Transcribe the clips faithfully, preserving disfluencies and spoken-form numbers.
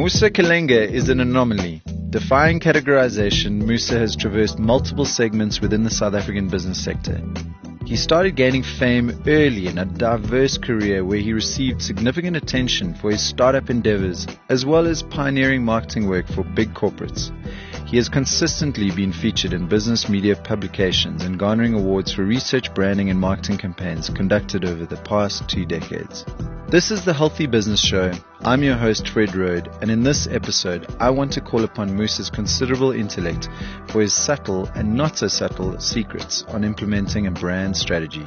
Musa Kalenga is an anomaly. Defying categorization, Musa has traversed multiple segments within the South African business sector. He started gaining fame early in a diverse career where he received significant attention for his startup endeavors as well as pioneering marketing work for big corporates. He has consistently been featured in business media publications and garnering awards for research, branding, and marketing campaigns conducted over the past two decades. This is the Healthy Business Show. I'm your host, Fred Rode, and in this episode, I want to call upon Musa's considerable intellect for his subtle and not so subtle secrets on implementing a brand strategy.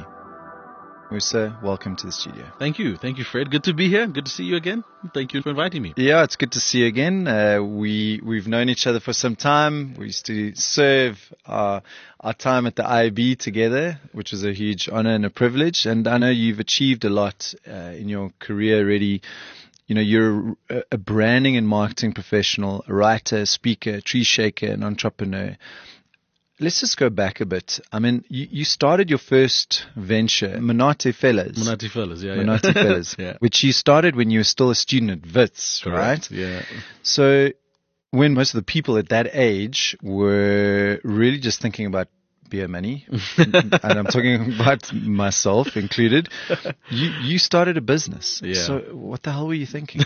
Musa, welcome to the studio. Thank you. Thank you, Fred. Good to be here. Good to see you again. Thank you for inviting me. Yeah, it's good to see you again. Uh, we, we've known each other for some time. We used to serve our, our time at the I B together, which was a huge honor and a privilege. And I know you've achieved a lot uh, in your career already. You know, you're a, a branding and marketing professional, a writer, speaker, tree shaker, and entrepreneur. Let's just go back a bit. I mean, you, you started your first venture, Monate Fellas. Monate Fellas, yeah. Monate yeah. Fellas, yeah. Which you started when you were still a student at Wits, Correct. right? Yeah. So when most of the people at that age were really just thinking about beer money, and I'm talking about myself included, you you started a business. Yeah. So what the hell were you thinking?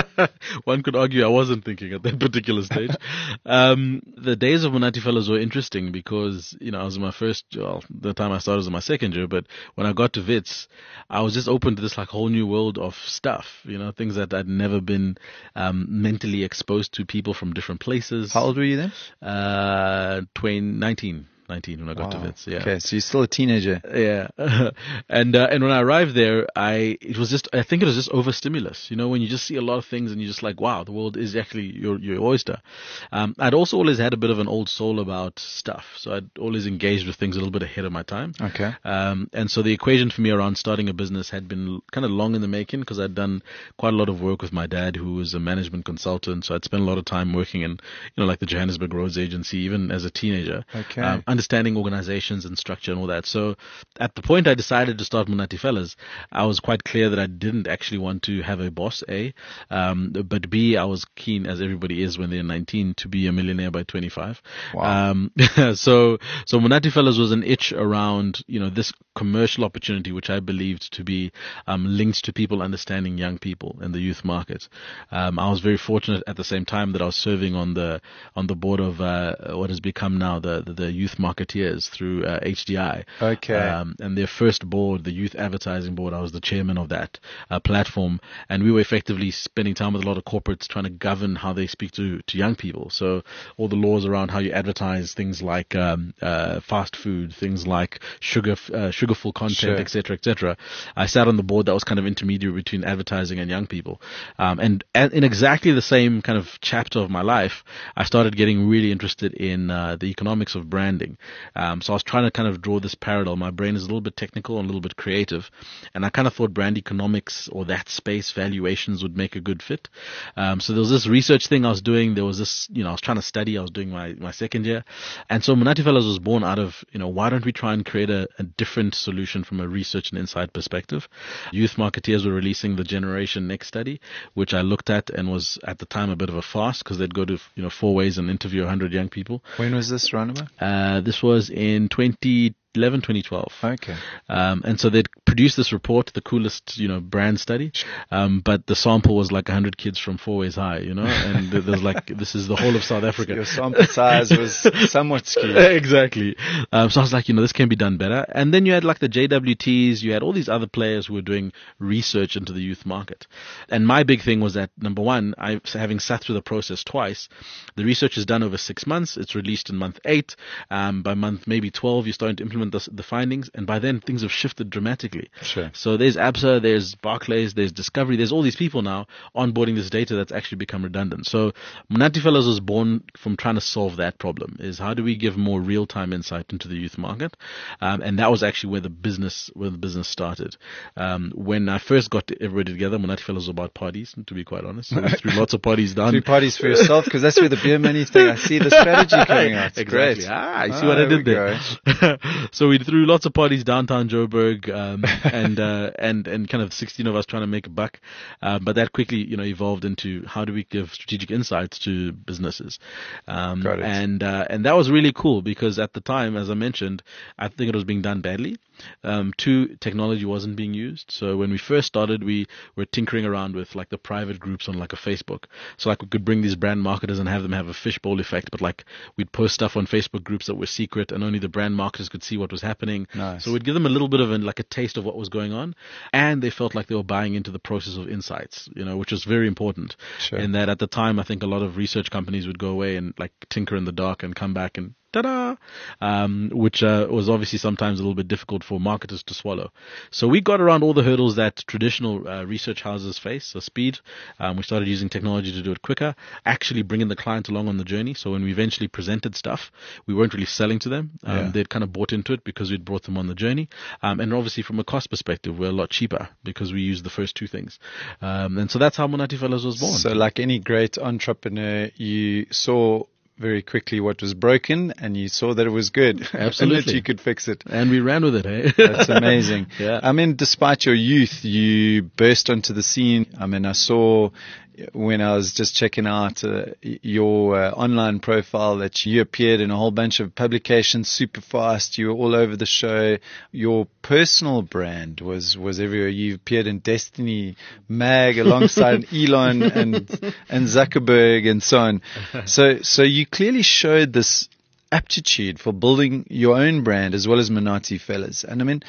One could argue I wasn't thinking at that particular stage. um, the days of Monate Fellas were interesting because, you know, I was in my first, well, the time I started was in my second year, but when I got to Wits, I was just open to this like whole new world of stuff, you know, things that I'd never been um, mentally exposed to, people from different places. How old were you then? Uh, twenty, nineteen. nineteen when I got wow. to Wits. Yeah. Okay, so you're still a teenager. Yeah. and uh, and when I arrived there, I it was just I think it was just overstimulus. You know, when you just see a lot of things and you're just like, wow, the world is actually your your oyster. Um, I'd also always had a bit of an old soul about stuff, so I'd always engaged with things a little bit ahead of my time. Okay. Um, and so the equation for me around starting a business had been kind of long in the making because I'd done quite a lot of work with my dad, who was a management consultant. So I'd spent a lot of time working in, you know, like the Johannesburg Roads Agency, even as a teenager. Okay. Um, understanding organizations and structure and all that. So at the point I decided to start Monate Fellas, I was quite clear that I didn't actually want to have a boss, A, um, but B, I was keen, as everybody is when they're nineteen, to be a millionaire by twenty-five. Wow. Um, so, so Monate Fellas was an itch around, you know, this commercial opportunity, which I believed to be um, linked to people understanding young people and the youth market. Um, I was very fortunate at the same time that I was serving on the on the board of uh, what has become now the the, the Youth Marketeers through uh, H D I. Okay. Um, and their first board, the Youth Advertising Board, I was the chairman of that uh, platform, and we were effectively spending time with a lot of corporates trying to govern how they speak to, to young people. So all the laws around how you advertise things like um, uh, fast food, things like sugar, uh, sugarful content, Sure. et cetera, et cetera. I sat on the board that was kind of intermediary between advertising and young people. Um, and, and in exactly the same kind of chapter of my life, I started getting really interested in uh, the economics of branding. Um, so I was trying to kind of draw this parallel. My brain is a little bit technical and a little bit creative, and I kind of thought brand economics or that space valuations would make a good fit. Um, so there was this research thing I was doing. There was this, you know, I was trying to study. I was doing my, my second year. And so Monate Fellas was born out of, you know, why don't we try and create a, a different solution from a research and insight perspective? Youth Marketeers were releasing the Generation Next study, which I looked at and was at the time a bit of a farce because they'd go to, you know, four ways and interview one hundred young people. When was this, Roundabout? Uh, this was in twenty eleven, twenty twelve. Okay. Um, and so they'd produced this report, the coolest, you know, brand study. Um, but the sample was like one hundred kids from Four Ways High, you know, and there's like, this is the whole of South Africa. Your sample size was somewhat skewed. Exactly. Um, so I was like, you know, this can be done better. And then you had like the J W Ts, you had all these other players who were doing research into the youth market. And my big thing was that, number one, I, having sat through the process twice, the research is done over six months. It's released in month eight. Um, by month maybe twelve, you're starting to implement The, the findings, and by then things have shifted dramatically. Sure. So there's ABSA, there's Barclays, there's Discovery, there's all these people now onboarding this data that's actually become redundant. So Monate Fellas was born from trying to solve that problem, is how do we give more real-time insight into the youth market? Um, and that was actually where the business where the business started. Um, when I first got everybody together, Monate Fellas was about parties, to be quite honest. So we threw lots of parties down. Threw parties for yourself, because that's where the beer money thing, I see the strategy coming out. It's Exactly. Great. Ah, I see oh, what I there did we there. So we threw lots of parties downtown Joburg, um, and, uh, and, and kind of sixteen of us trying to make a buck. Um, but that quickly, you know, evolved into how do we give strategic insights to businesses. Um, Got it. and, uh, and that was really cool because at the time, as I mentioned, I think it was being done badly. Um, two, technology wasn't being used. So when we first started, we were tinkering around with like the private groups on like a Facebook. So like we could bring these brand marketers and have them have a fishbowl effect, but like we'd post stuff on Facebook groups that were secret and only the brand marketers could see what was happening. Nice. So we'd give them a little bit of an, like a taste of what was going on, and they felt like they were buying into the process of insights, you know, which was very important. Sure. In that at the time, I think a lot of research companies would go away and like tinker in the dark and come back and ta-da, um, which uh, was obviously sometimes a little bit difficult for marketers to swallow. So we got around all the hurdles that traditional uh, research houses face. So speed, um, we started using technology to do it quicker, actually bringing the client along on the journey. So when we eventually presented stuff, we weren't really selling to them. Um, Yeah. They'd kind of bought into it because we'd brought them on the journey. Um, and obviously from a cost perspective, we're a lot cheaper because we used the first two things. Um, and so that's how Monati Fellows was born. So like any great entrepreneur, you saw very quickly what was broken and you saw that it was good. Absolutely. And that you could fix it. And we ran with it, eh? That's amazing. Yeah. I mean, despite your youth, you burst onto the scene. I mean, I saw when I was just checking out uh, your uh, online profile that you appeared in a whole bunch of publications super fast. You were all over the show. Your personal brand was, was everywhere. You appeared in Destiny Mag alongside Elon and, and Zuckerberg and so on. So, so you clearly showed this aptitude for building your own brand as well as Monati Fellas. And I mean,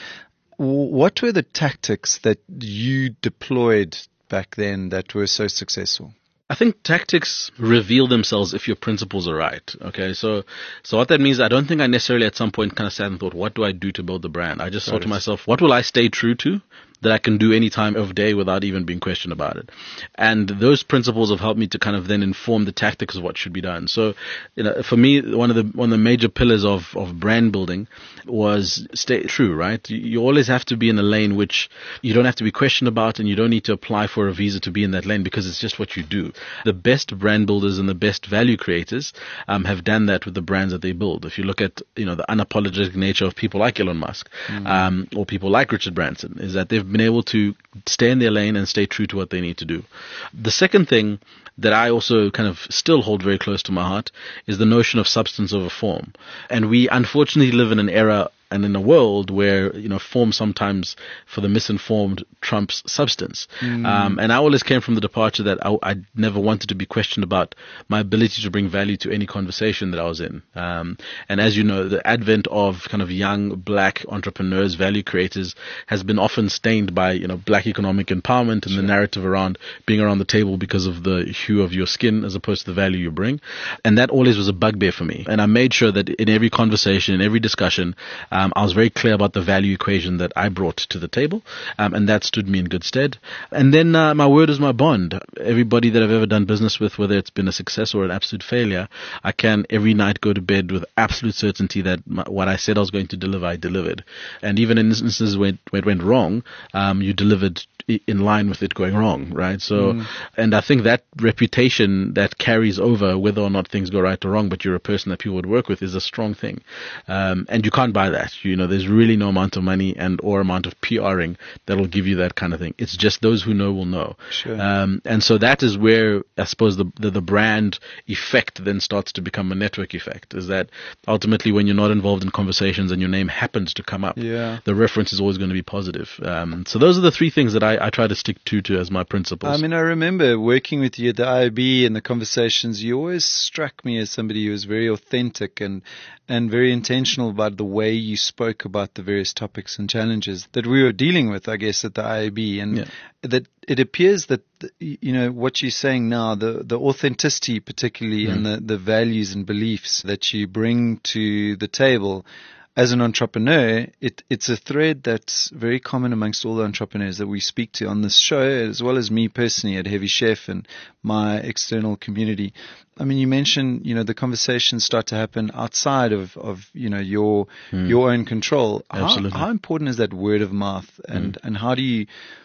what were the tactics that you deployed back then that were so successful? I think tactics reveal themselves if your principles are right. Okay, so so what that means, I don't think I necessarily at some point kind of sat and thought, what do I do to build the brand? I just Got thought it. to myself, what will I stay true to that I can do any time of day without even being questioned about it? And those principles have helped me to kind of then inform the tactics of what should be done. So, you know, for me, one of the one of the major pillars of, of brand building was stay true, right? You, you always have to be in a lane which you don't have to be questioned about, and you don't need to apply for a visa to be in that lane because it's just what you do. The best brand builders and the best value creators um, have done that with the brands that they build. If you look at, you know, the unapologetic nature of people like Elon Musk, mm. um, or people like Richard Branson, is that they've been able to stay in their lane and stay true to what they need to do. The second thing that I also kind of still hold very close to my heart is the notion of substance over form. And we unfortunately live in an era and in a world where, you know, form sometimes for the misinformed trumps substance. Mm. Um, and I always came from the departure that I, I never wanted to be questioned about my ability to bring value to any conversation that I was in. Um, and as you know, the advent of kind of young black entrepreneurs, value creators, has been often stained by, you know, black economic empowerment and sure. the narrative around being around the table because of the hue of your skin as opposed to the value you bring. And that always was a bugbear for me. And I made sure that in every conversation, in every discussion, um, I was very clear about the value equation that I brought to the table, um, and that stood me in good stead. And then uh, my word is my bond. Everybody that I've ever done business with, whether it's been a success or an absolute failure, I can every night go to bed with absolute certainty that my, what I said I was going to deliver, I delivered. And even in instances where, where it went wrong, um, you delivered in line with it going wrong, right? So, mm. and I think that reputation that carries over whether or not things go right or wrong, but you're a person that people would work with, is a strong thing. Um, and you can't buy that. You know, there's really no amount of money and or amount of PRing that'll give you that kind of thing. It's just those who know will know. Sure. Um, and so that is where I suppose the, the the brand effect then starts to become a network effect. Is that ultimately when you're not involved in conversations and your name happens to come up, yeah. the reference is always going to be positive. Um, so those are the three things that I I, I try to stick to, to as my principles. I mean, I remember working with you at the I O B and the conversations. You always struck me as somebody who was very authentic and and very intentional about the way you spoke about the various topics and challenges that we were dealing with, I guess, at the I O B. And yeah. that it appears that, you know, what you're saying now, the, the authenticity particularly mm. and the, the values and beliefs that you bring to the table as an entrepreneur, it, it's a thread that's very common amongst all the entrepreneurs that we speak to on this show, as well as me personally at Heavy Chef and my external community. I mean, you mentioned, you know, the conversations start to happen outside of, of you know, your mm. your own control. Absolutely. How, how important is that word of mouth, and, mm. and how do you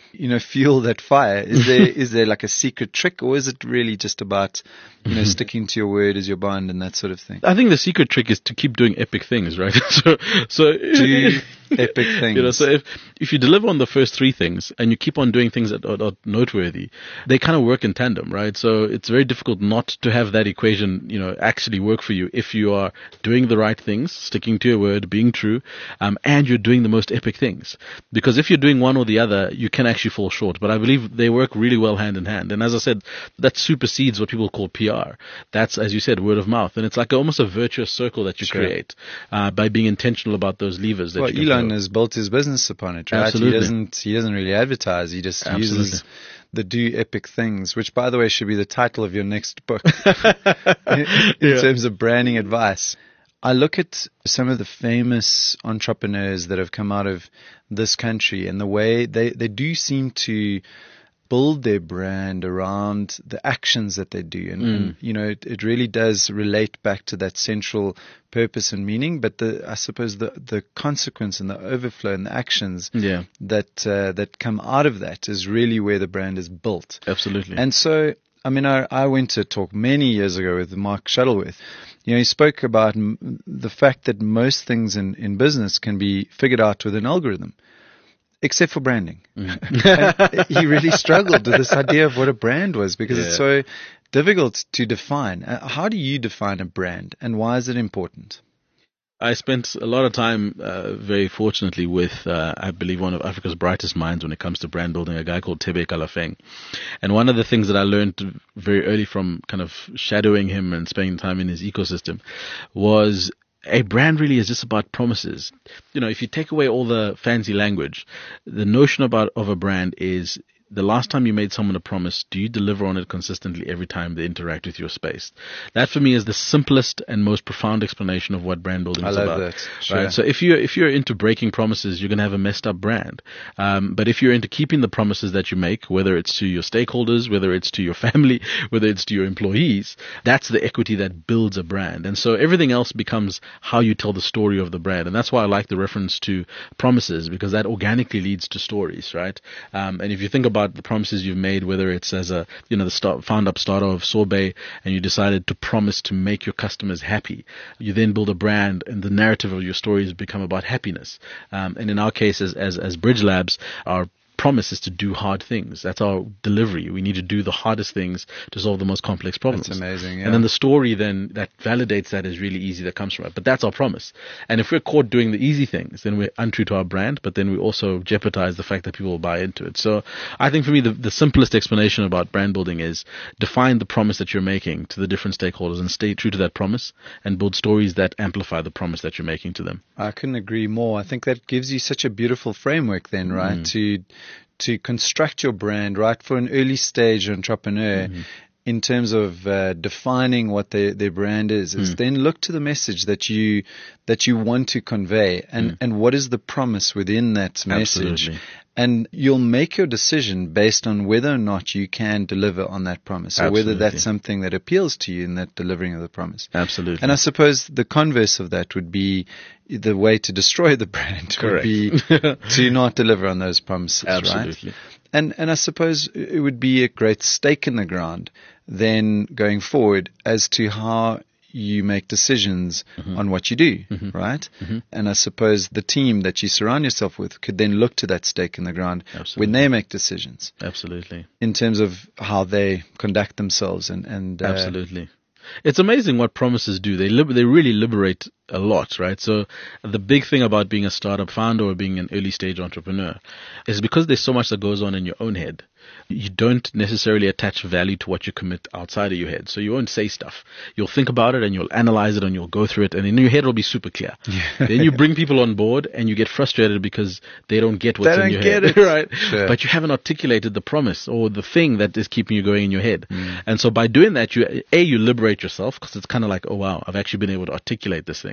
you know, fuel that fire? Is there is there like a secret trick, or is it really just about, you know, sticking to your word as your bond and that sort of thing? I think the secret trick is to keep doing epic things, right? so, so do epic things. You know, so if if you deliver on the first three things and you keep on doing things that are, are noteworthy, they kind of work in tandem, right? So it's very difficult not to have that equation, you know, actually work for you if you are doing the right things, sticking to your word, being true, um, and you're doing the most epic things. Because if you're doing one or the other, you can actually fall short. But I believe they work really well hand in hand. And as I said, that supersedes what people call P R. That's, as you said, word of mouth. And it's like almost a virtuous circle that you Sure. create uh, by being intentional about those levers that Well, you can Elon throw. has built his business upon it, right? Absolutely. He doesn't he doesn't really advertise. He just Absolutely. uses the do epic things, which, by the way, should be the title of your next book in, in Yeah. terms of branding advice. I look at some of the famous entrepreneurs that have come out of this country, and the way they, they do seem to build their brand around the actions that they do. And, Mm. and you know, it, it really does relate back to that central purpose and meaning. But the, I suppose the, the consequence and the overflow and the actions Yeah, that, uh, that come out of that is really where the brand is built. absolutely. And so, I mean, I, I went to a talk many years ago with Mark Shuttleworth. You know, he spoke about m- the fact that most things in, in business can be figured out with an algorithm, except for branding. And he really struggled with this idea of what a brand was, because it's Yeah. so difficult to define. Uh, how do you define a brand, and why is it important? I spent a lot of time, uh, very fortunately, with, uh, I believe, one of Africa's brightest minds when it comes to brand building, a guy called Tebe Kalafeng. And one of the things that I learned very early from kind of shadowing him and spending time in his ecosystem was a brand really is just about promises. You know, if you take away all the fancy language, the notion about of a brand is the last time you made someone a promise, do you deliver on it consistently every time they interact with your space? That for me is the simplest and most profound explanation of what brand building I is love about. that. Sure. Right? So if you're if you're into breaking promises, you're going to have a messed up brand. Um, but if you're into keeping the promises that you make, whether it's to your stakeholders, whether it's to your family, whether it's to your employees, that's the equity that builds a brand. And so everything else becomes how you tell the story of the brand. And that's why I like the reference to promises, because that organically leads to stories, right? Um, and if you think about the promises you've made, whether it's as a, you know, the start, found up starter of Sorbet, and you decided to promise to make your customers happy, you then build a brand, and the narrative of your stories become about happiness. Um, and in our case, as, as, as Bridge Labs, our promise is to do hard things. That's our delivery. We need to do the hardest things to solve the most complex problems. That's amazing. Yeah. And then the story then that validates that is really easy that comes from it. But that's our promise. And if we're caught doing the easy things, then we're untrue to our brand, but then we also jeopardize the fact that people will buy into it. So I think for me, the, the simplest explanation about brand building is define the promise that you're making to the different stakeholders and stay true to that promise and build stories that amplify the promise that you're making to them. I couldn't agree more. I think that gives you such a beautiful framework then, right? Mm. To to construct your brand, right, for an early stage entrepreneur, Mm-hmm. in terms of uh, defining what their, their brand is, is Mm. then look to the message that you that you want to convey, and, Mm. and what is the promise within that message. Absolutely. And you'll make your decision based on whether or not you can deliver on that promise, or whether Absolutely. that's something that appeals to you in that delivering of the promise. Absolutely. And I suppose the converse of that would be the way to destroy the brand would Correct. be to not deliver on those promises, right? Absolutely. And and I suppose it would be a great stake in the ground then going forward as to how you make decisions Mm-hmm. on what you do, right? And I suppose the team that you surround yourself with could then look to that stake in the ground Absolutely. when they make decisions Absolutely. in terms of how they conduct themselves and, and uh, Absolutely. It's amazing what promises do. They liber- they really liberate a lot, right? So the big thing about being a startup founder or being an early stage entrepreneur is because there's so much that goes on in your own head. You don't necessarily attach value to what you commit outside of your head. So you won't say stuff. You'll think about it and you'll analyze it and you'll go through it, and in your head it'll be super clear. Then you bring people on board and you get frustrated because they don't get what's They in don't your get head. it. Right? Sure. But you haven't articulated the promise or the thing that is keeping you going in your head. And so by doing that, you, A, you liberate yourself, because it's kind of like, oh wow, I've actually been able to articulate this thing.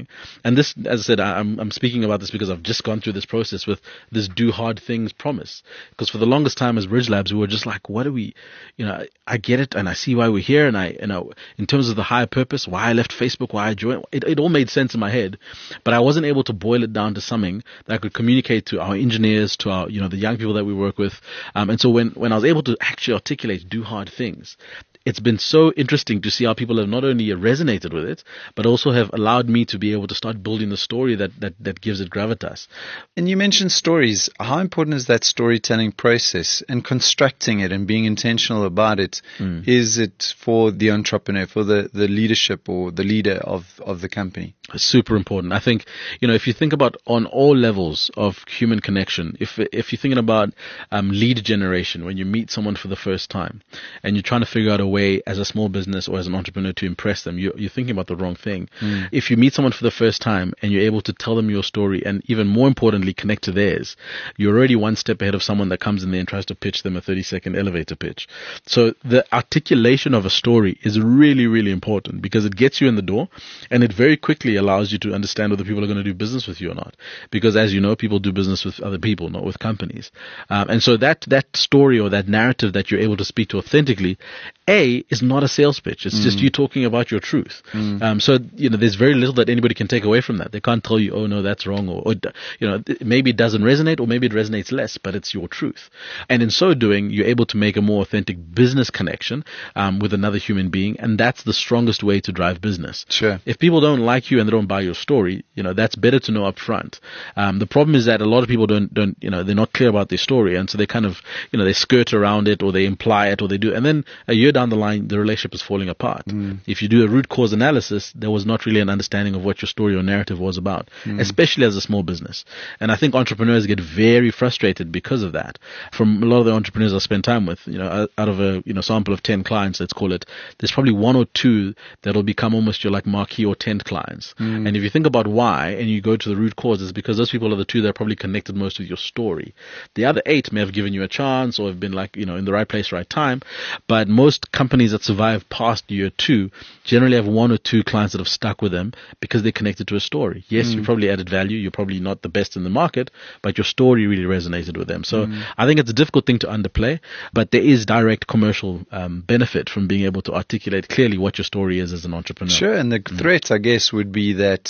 something. And this, as I said, I'm, I'm speaking about this because I've just gone through this process with this do hard things promise. Because for the longest time as Bridge Labs, we were just like, what do we, you know, I get it and I see why we're here. And I, you know, in terms of the higher purpose, why I left Facebook, why I joined, it, it all made sense in my head, but I wasn't able to boil it down to something that I could communicate to our engineers, to our, you know, the young people that we work with. Um, and so when, when I was able to actually articulate, do hard things, it's been so interesting to see how people have not only resonated with it, but also have allowed me to be able to start building the story that, that, that gives it gravitas. And you mentioned stories. How important is that storytelling process and constructing it and being intentional about it? Mm. Is it for the entrepreneur, for the, the leadership or the leader of, of the company? Super important. I think, you know, if you think about on all levels of human connection, if if you're thinking about um, lead generation, when you meet someone for the first time and you're trying to figure out a way as a small business or as an entrepreneur to impress them, you're, you're thinking about the wrong thing. Mm. If you meet someone for the first time and you're able to tell them your story and even more importantly, connect to theirs, you're already one step ahead of someone that comes in there and tries to pitch them a thirty second elevator pitch. So the articulation of a story is really, really important because it gets you in the door and it very quickly allows you to understand whether people are going to do business with you or not. Because as you know, people do business with other people, not with companies. Um, and so that, that story or that narrative that you're able to speak to authentically, A, is not a sales pitch. It's mm. just you talking about your truth. Mm. Um, so, you know, there's very little that anybody can take away from that. They can't tell you, oh no, that's wrong, or, or you know, maybe it doesn't resonate or maybe it resonates less, but it's your truth. And in so doing, you're able to make a more authentic business connection um, with another human being. And that's the strongest way to drive business. Sure. If people don't like you and they don't buy your story, you know, that's better to know up front. Um, the problem is that a lot of people don't, don't, you know, they're not clear about their story. And so they kind of, you know, they skirt around it or they imply it or they do. And then a year down the line, the relationship is falling apart. Mm. If you do a root cause analysis, there was not really an understanding of what your story or narrative was about, mm. especially as a small business. And I think entrepreneurs get very frustrated because of that. From a lot of the entrepreneurs I spend time with, you know, out of a, you know, sample of ten clients, let's call it, there's probably one or two that'll become almost your like marquee or tent clients. Mm. And if you think about why and you go to the root cause, it's because those people are the two that are probably connected most with your story. The other eight may have given you a chance or have been like, you know, in the right place, right time. But most companies that survive past year two generally have one or two clients that have stuck with them because they're connected to a story. Yes, mm. you probably added value. You're probably not the best in the market, but your story really resonated with them. So mm. I think it's a difficult thing to underplay, but there is direct commercial um, benefit from being able to articulate clearly what your story is as an entrepreneur. Sure. And the mm. threat, I guess, would be that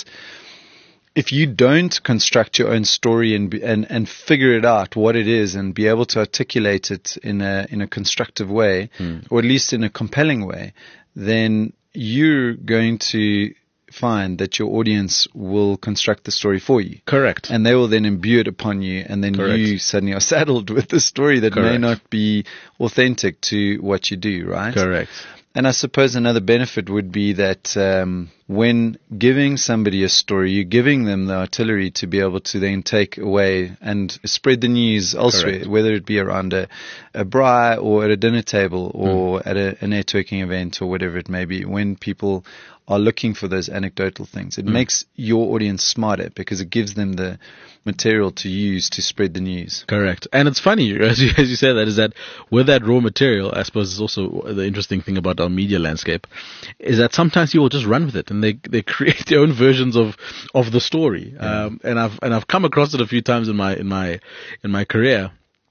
if you don't construct your own story and, and and figure it out what it is and be able to articulate it in a in a constructive way, mm. or at least in a compelling way, then you're going to find that your audience will construct the story for you. Correct. And they will then imbue it upon you, and then Correct. You suddenly are saddled with the story that Correct. May not be authentic to what you do, right? Correct. And I suppose another benefit would be that um, when giving somebody a story, you're giving them the artillery to be able to then take away and spread the news elsewhere, Correct. Whether it be around a, a braai or at a dinner table or mm. at a, a networking event or whatever it may be. When people are looking for those anecdotal things, it mm. makes your audience smarter because it gives them the material to use to spread the news. Correct. And it's funny, as you, as you say that, is that with that raw material, I suppose it's also the interesting thing about our media landscape, is that sometimes people just run with it and they, they create their own versions of, of the story. Yeah. Um, and I've, and I've come across it a few times in my, in my, in my career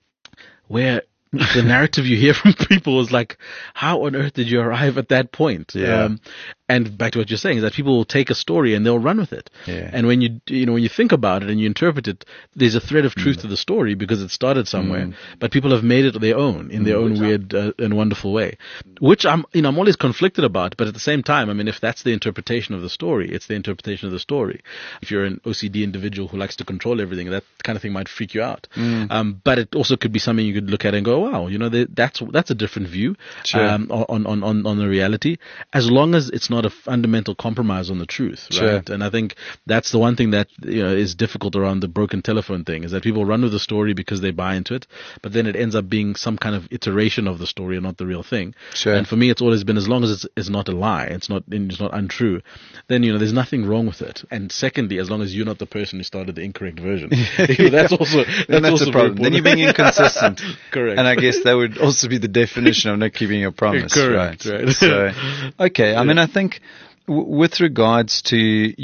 where the narrative you hear from people is like, how on earth did you arrive at that point? Yeah. Um, and back to what you're saying is that people will take a story and they'll run with it. Yeah. And when you, you know, when you think about it and you interpret it, there's a thread of truth mm. to the story because it started somewhere, mm. but people have made it their own in their mm. own weird uh, and wonderful way, which I'm, you know, I'm always conflicted about. But at the same time, I mean, if that's the interpretation of the story, it's the interpretation of the story. If you're an O C D individual who likes to control everything, that kind of thing might freak you out. Mm. Um, but it also could be something you could look at and go, wow, you know, they, that's, that's a different view sure. um, on, on, on, on the reality, as long as it's not a fundamental compromise on the truth, right? Sure. And I think that's the one thing that, you know, is difficult around the broken telephone thing, is that people run with the story because they buy into it, but then it ends up being some kind of iteration of the story and not the real thing. Sure. And for me, it's always been, as long as it's, it's not a lie, it's not it's not untrue, then, you know, there's nothing wrong with it. And secondly, as long as you're not the person who started the incorrect version, you know, that's also that's, that's also a problem. Then you're being inconsistent. Correct. And I guess that would also be the definition of not keeping your promise. Correct. Right. right. So, okay. I yeah. mean, I think w- with regards to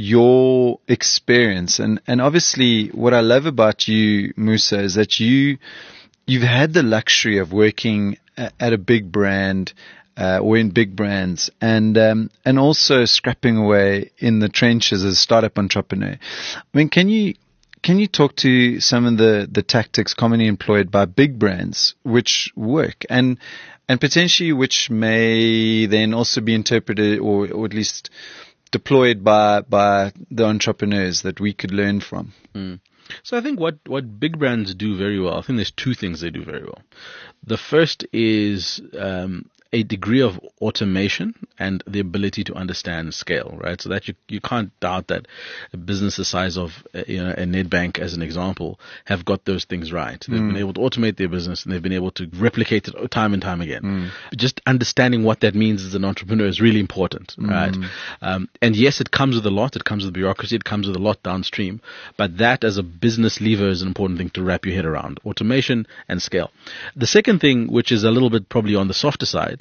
your experience, and, and obviously what I love about you, Musa, is that you, you've had the luxury of working a- at a big brand, uh, or in big brands, and, um, and also scrapping away in the trenches as a startup entrepreneur. I mean, can you, Can you talk to some of the, the tactics commonly employed by big brands which work and and potentially which may then also be interpreted or, or at least deployed by by the entrepreneurs that we could learn from? Mm. So I think what, what big brands do very well, I think there's two things they do very well. The first is um, a degree of automation and the ability to understand scale, right? So that you you can't doubt that a business the size of uh, you know a Nedbank, as an example, have got those things right. They've mm. been able to automate their business and they've been able to replicate it time and time again. Mm. Just understanding what that means as an entrepreneur is really important, mm. right? Um, and yes, it comes with a lot. It comes with bureaucracy. It comes with a lot downstream. But that as a business lever is an important thing to wrap your head around: automation and scale. The second thing, which is a little bit probably on the softer side,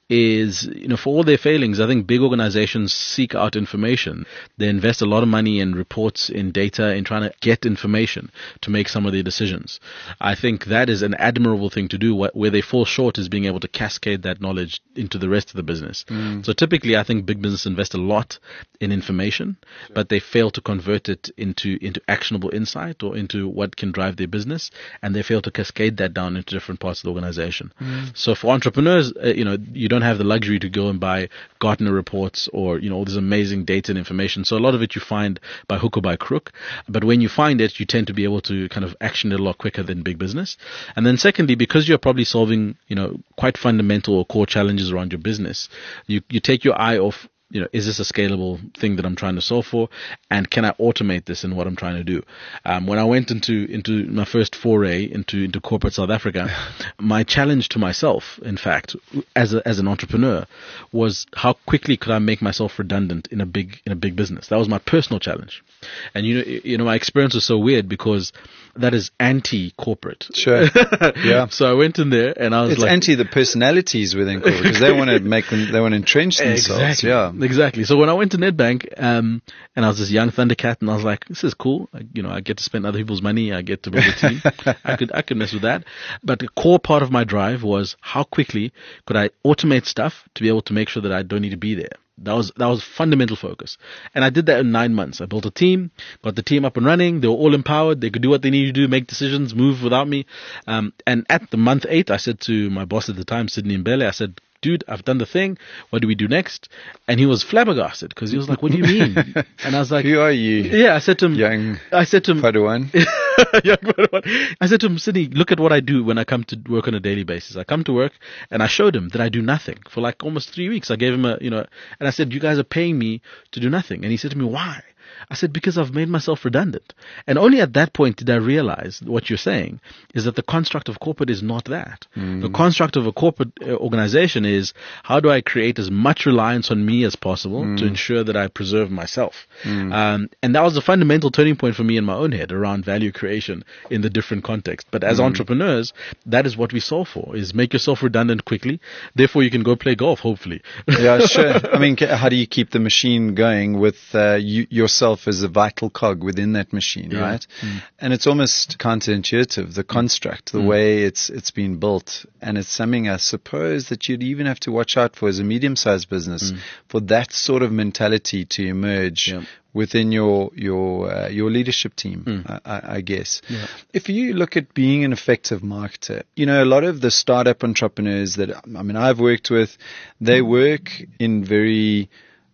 is, you know, for all their failings, I think big organizations seek out information. They invest a lot of money in reports, in data, in trying to get information to make some of their decisions. I think that is an admirable thing to do. Where they fall short is being able to cascade that knowledge into the rest of the business. Mm. So typically, I think big business invest a lot in information, sure. but they fail to convert it into, into actionable insight or into what can drive their business, and they fail to cascade that down into different parts of the organization. Mm. So for entrepreneurs, uh, you know, you don't have the luxury to go and buy Gartner reports or, you know, all this amazing data and information. So a lot of it you find by hook or by crook. But when you find it, you tend to be able to kind of action it a lot quicker than big business. And then secondly, because you're probably solving, you know, quite fundamental or core challenges around your business, you, you take your eye off, you know, is this a scalable thing that I'm trying to solve for? And can I automate this in what I'm trying to do? Um, when I went into, into my first foray into, into corporate South Africa, my challenge to myself, in fact, as a, as an entrepreneur, was how quickly could I make myself redundant in a big, in a big business? That was my personal challenge. And you know, you know, my experience was so weird because that is anti-corporate. Sure. Yeah. So I went in there and I was it's like, it's anti the personalities within corporate because they want to make them, they want to entrench themselves. Exactly. Yeah. Exactly. So when I went to Nedbank, um, and I was this young Thundercat, and I was like, this is cool. I, you know, I get to spend other people's money. I get to build a team. I could, I could mess with that. But the core part of my drive was how quickly could I automate stuff to be able to make sure that I don't need to be there. That was that was fundamental focus. And I did that in nine months. I built a team, got the team up and running. They were all empowered. They could do what they needed to do, make decisions, move without me. Um, and at the month eight, I said to my boss at the time, Sydney Mbele, I said, dude, I've done the thing. What do we do next? And he was flabbergasted because he was like, what do you mean? And I was like, who are you? Yeah, I said to him, young I said to him, Padawan. young Padawan. I said to him, Sydney, look at what I do when I come to work on a daily basis. I come to work and I showed him that I do nothing for like almost three weeks. I gave him a, you know, and I said, you guys are paying me to do nothing. And he said to me, why? I said, because I've made myself redundant. And only at that point did I realize what you're saying is that the construct of corporate is not that. Mm. The construct of a corporate uh, organization is how do I create as much reliance on me as possible mm. to ensure that I preserve myself. Mm. Um, and that was a fundamental turning point for me in my own head around value creation in the different contexts. But as mm. entrepreneurs, that is what we solve for, is make yourself redundant quickly. Therefore, you can go play golf, hopefully. Yeah, sure. I mean, how do you keep the machine going with uh, you, yourself as a vital cog within that machine, yeah. right? Mm. And it's almost counterintuitive, the construct, the mm. way it's it's been built. And it's something I suppose that you'd even have to watch out for as a medium-sized business mm. for that sort of mentality to emerge yeah. within your your uh, your leadership team, mm. I, I guess. Yeah. If you look at being an effective marketer, you know, a lot of the startup entrepreneurs that, I mean, I've worked with, they work in very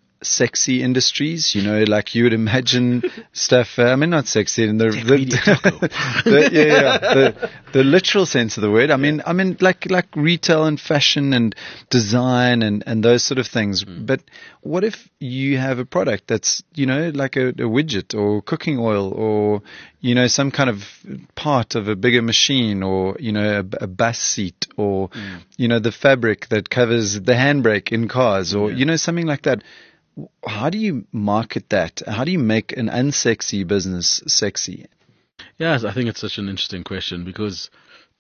sexy industries, you know, like you would imagine stuff. Uh, I mean, not sexy in the the, the, yeah, yeah, the the literal sense of the word. I mean, I mean, like like retail and fashion and design and and those sort of things. Mm. But what if you have a product that's, you know, like a, a widget or cooking oil or, you know, some kind of part of a bigger machine or, you know, a, a bus seat or, mm. you know, the fabric that covers the handbrake in cars or, yeah. you know, something like that. How do you market that? How do you make an unsexy business sexy? Yes, I think it's such an interesting question because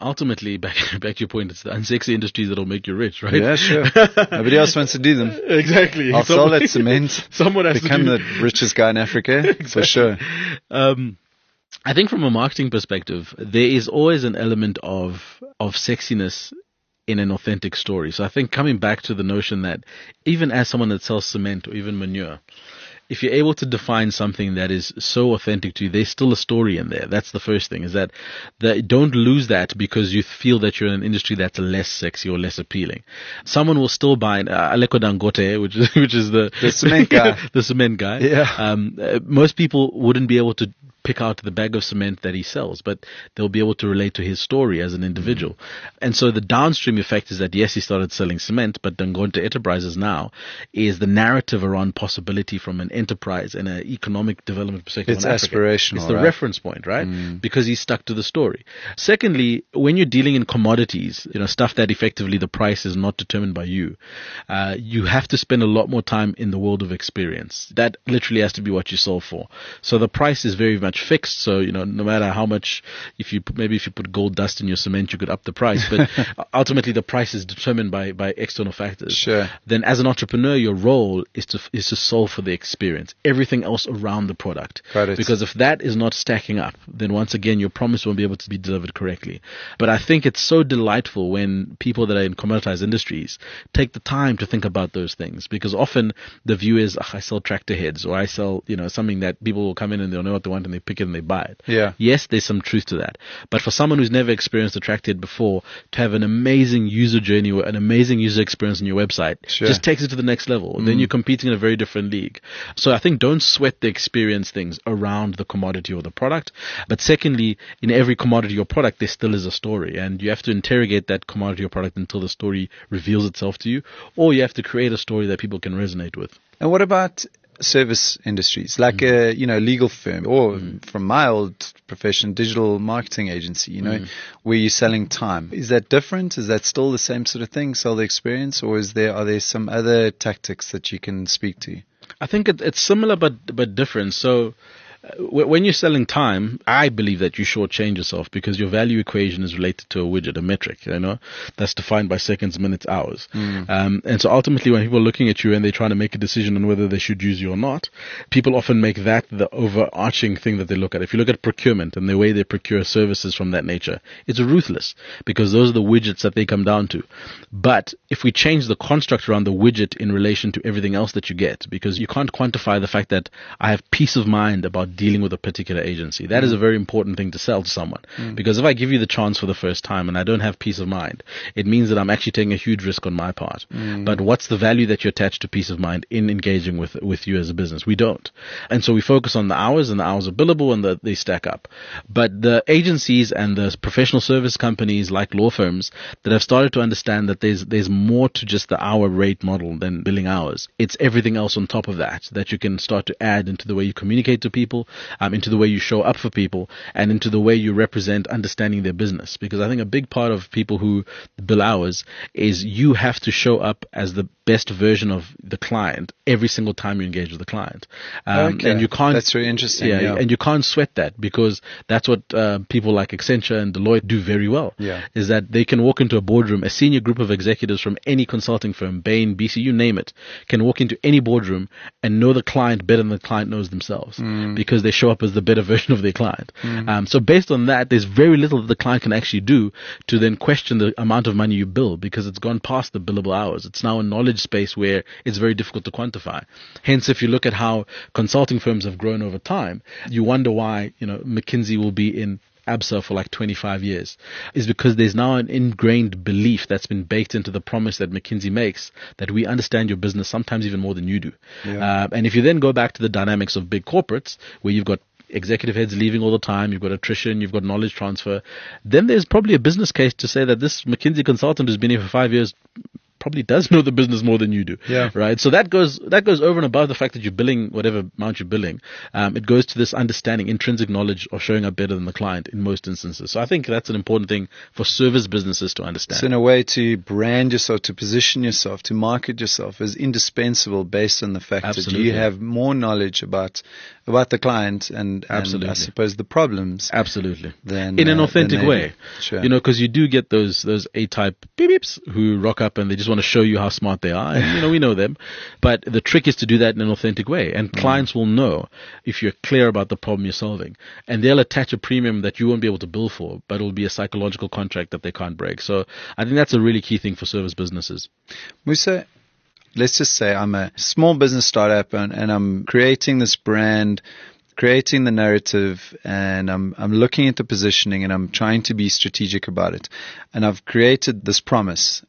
ultimately, back back to your point, it's the unsexy industries that'll make you rich, right? Yeah, sure. Nobody else wants to do them. Exactly. I'll sell that cement. Someone has become to do the richest guy in Africa, exactly. For sure. Um, I think from a marketing perspective, there is always an element of of sexiness in an authentic story. So I think coming back to the notion that even as someone that sells cement or even manure, if you're able to define something that is so authentic to you, there's still a story in there. That's the first thing, is that, that don't lose that because you feel that you're in an industry that's less sexy or less appealing. Someone will still buy uh, Aliko Dangote, which is, which is the, the cement guy. the cement guy. Yeah. Um, uh, most people wouldn't be able to pick out the bag of cement that he sells, but they'll be able to relate to his story as an individual. Mm. And so the downstream effect is that, yes, he started selling cement, but Dangote Enterprises now is the narrative around possibility from an enterprise and an economic development perspective. It's aspirational. It's the right? reference point, right? Mm. Because he's stuck to the story. Secondly, when you're dealing in commodities, you know, stuff that effectively the price is not determined by you, uh, you have to spend a lot more time in the world of experience. That literally has to be what you solve for. So the price is very much fixed. So, you know, no matter how much, if you maybe if you put gold dust in your cement, you could up the price. But ultimately, the price is determined by by external factors. Sure. Then, as an entrepreneur, your role is to is to solve for the experience, everything else around the product. Got it. Because if that is not stacking up, then once again, your promise won't be able to be delivered correctly. But I think it's so delightful when people that are in commoditized industries take the time to think about those things, because often the view is, oh, I sell tractor heads, or I sell, you know, something that people will come in and they'll know what they want and they pick it and they buy it. Yeah. Yes, there's some truth to that. But for someone who's never experienced a tractor head before, to have an amazing user journey or an amazing user experience on your website, sure. just takes it to the next level. Mm. Then you're competing in a very different league. So I think don't sweat the experience things around the commodity or the product. But secondly, in every commodity or product, there still is a story, and you have to interrogate that commodity or product until the story reveals itself to you, or you have to create a story that people can resonate with. And what about service industries, like mm. a, you know, legal firm, or mm. from my old profession, digital marketing agency, you know, mm. where you're selling time? Is that different? Is that still the same sort of thing, sell the experience, or is there, are there some other tactics that you can speak to? I think it, it's similar but but different. So when you're selling time, I believe that you shortchange yourself, because your value equation is related to a widget, a metric, you know, that's defined by seconds, minutes, hours. Mm. Um, and so ultimately, when people are looking at you and they're trying to make a decision on whether they should use you or not, people often make that the overarching thing that they look at. If you look at procurement and the way they procure services from that nature, it's ruthless, because those are the widgets that they come down to. But if we change the construct around the widget in relation to everything else that you get, because you can't quantify the fact that I have peace of mind about dealing with a particular agency. That mm. is a very important thing to sell to someone. Mm. Because if I give you the chance for the first time and I don't have peace of mind, it means that I'm actually taking a huge risk on my part. Mm. But what's the value that you attach to peace of mind in engaging with with you as a business? We don't. And so we focus on the hours, and the hours are billable, and the, they stack up. But the agencies and the professional service companies like law firms that have started to understand that there's there's more to just the hour rate model than billing hours. It's everything else on top of that that you can start to add into the way you communicate to people, Um, into the way you show up for people, and into the way you represent understanding their business. Because I think a big part of people who bill hours is you have to show up as the best version of the client every single time you engage with the client. Um, okay. And you can't. That's very interesting. Yeah, yeah. And you can't sweat that, because that's what uh, people like Accenture and Deloitte do very well. Yeah. Is that they can walk into a boardroom, a senior group of executives from any consulting firm, Bain, B C, you name it, can walk into any boardroom and know the client better than the client knows themselves, mm. because they show up as the better version of their client. Mm. Um, so based on that, there's very little that the client can actually do to then question the amount of money you bill, because it's gone past the billable hours. It's now a knowledge space where it's very difficult to quantify. Hence, if you look at how consulting firms have grown over time, you wonder why, you know, McKinsey will be in ABSA for like twenty-five years, is because there's now an ingrained belief that's been baked into the promise that McKinsey makes, that we understand your business sometimes even more than you do. Yeah. Uh, and if you then go back to the dynamics of big corporates, where you've got executive heads leaving all the time, you've got attrition, you've got knowledge transfer, then there's probably a business case to say that this McKinsey consultant who's been here for five years probably does know the business more than you do. Yeah. Right. So that goes, that goes over and above the fact that you're billing whatever amount you're billing. Um, it goes to this understanding, intrinsic knowledge of showing up better than the client in most instances. So I think that's an important thing for service businesses to understand. So in a way, to brand yourself, to position yourself, to market yourself is indispensable based on the fact Absolutely. that you have more knowledge about about the client and, and I suppose the problems. Absolutely. Than, in an uh, authentic than way. Sure. You know, because you do get those those A-type beep beeps who rock up and they just want to show you how smart they are. And, you know, we know them. But the trick is to do that in an authentic way. And mm. clients will know if you're clear about the problem you're solving. And they'll attach a premium that you won't be able to bill for, but it'll be a psychological contract that they can't break. So I think that's a really key thing for service businesses. Musa, let's just say I'm a small business startup and, and I'm creating this brand, creating the narrative, and I'm I'm looking at the positioning and I'm trying to be strategic about it. And I've created this promise.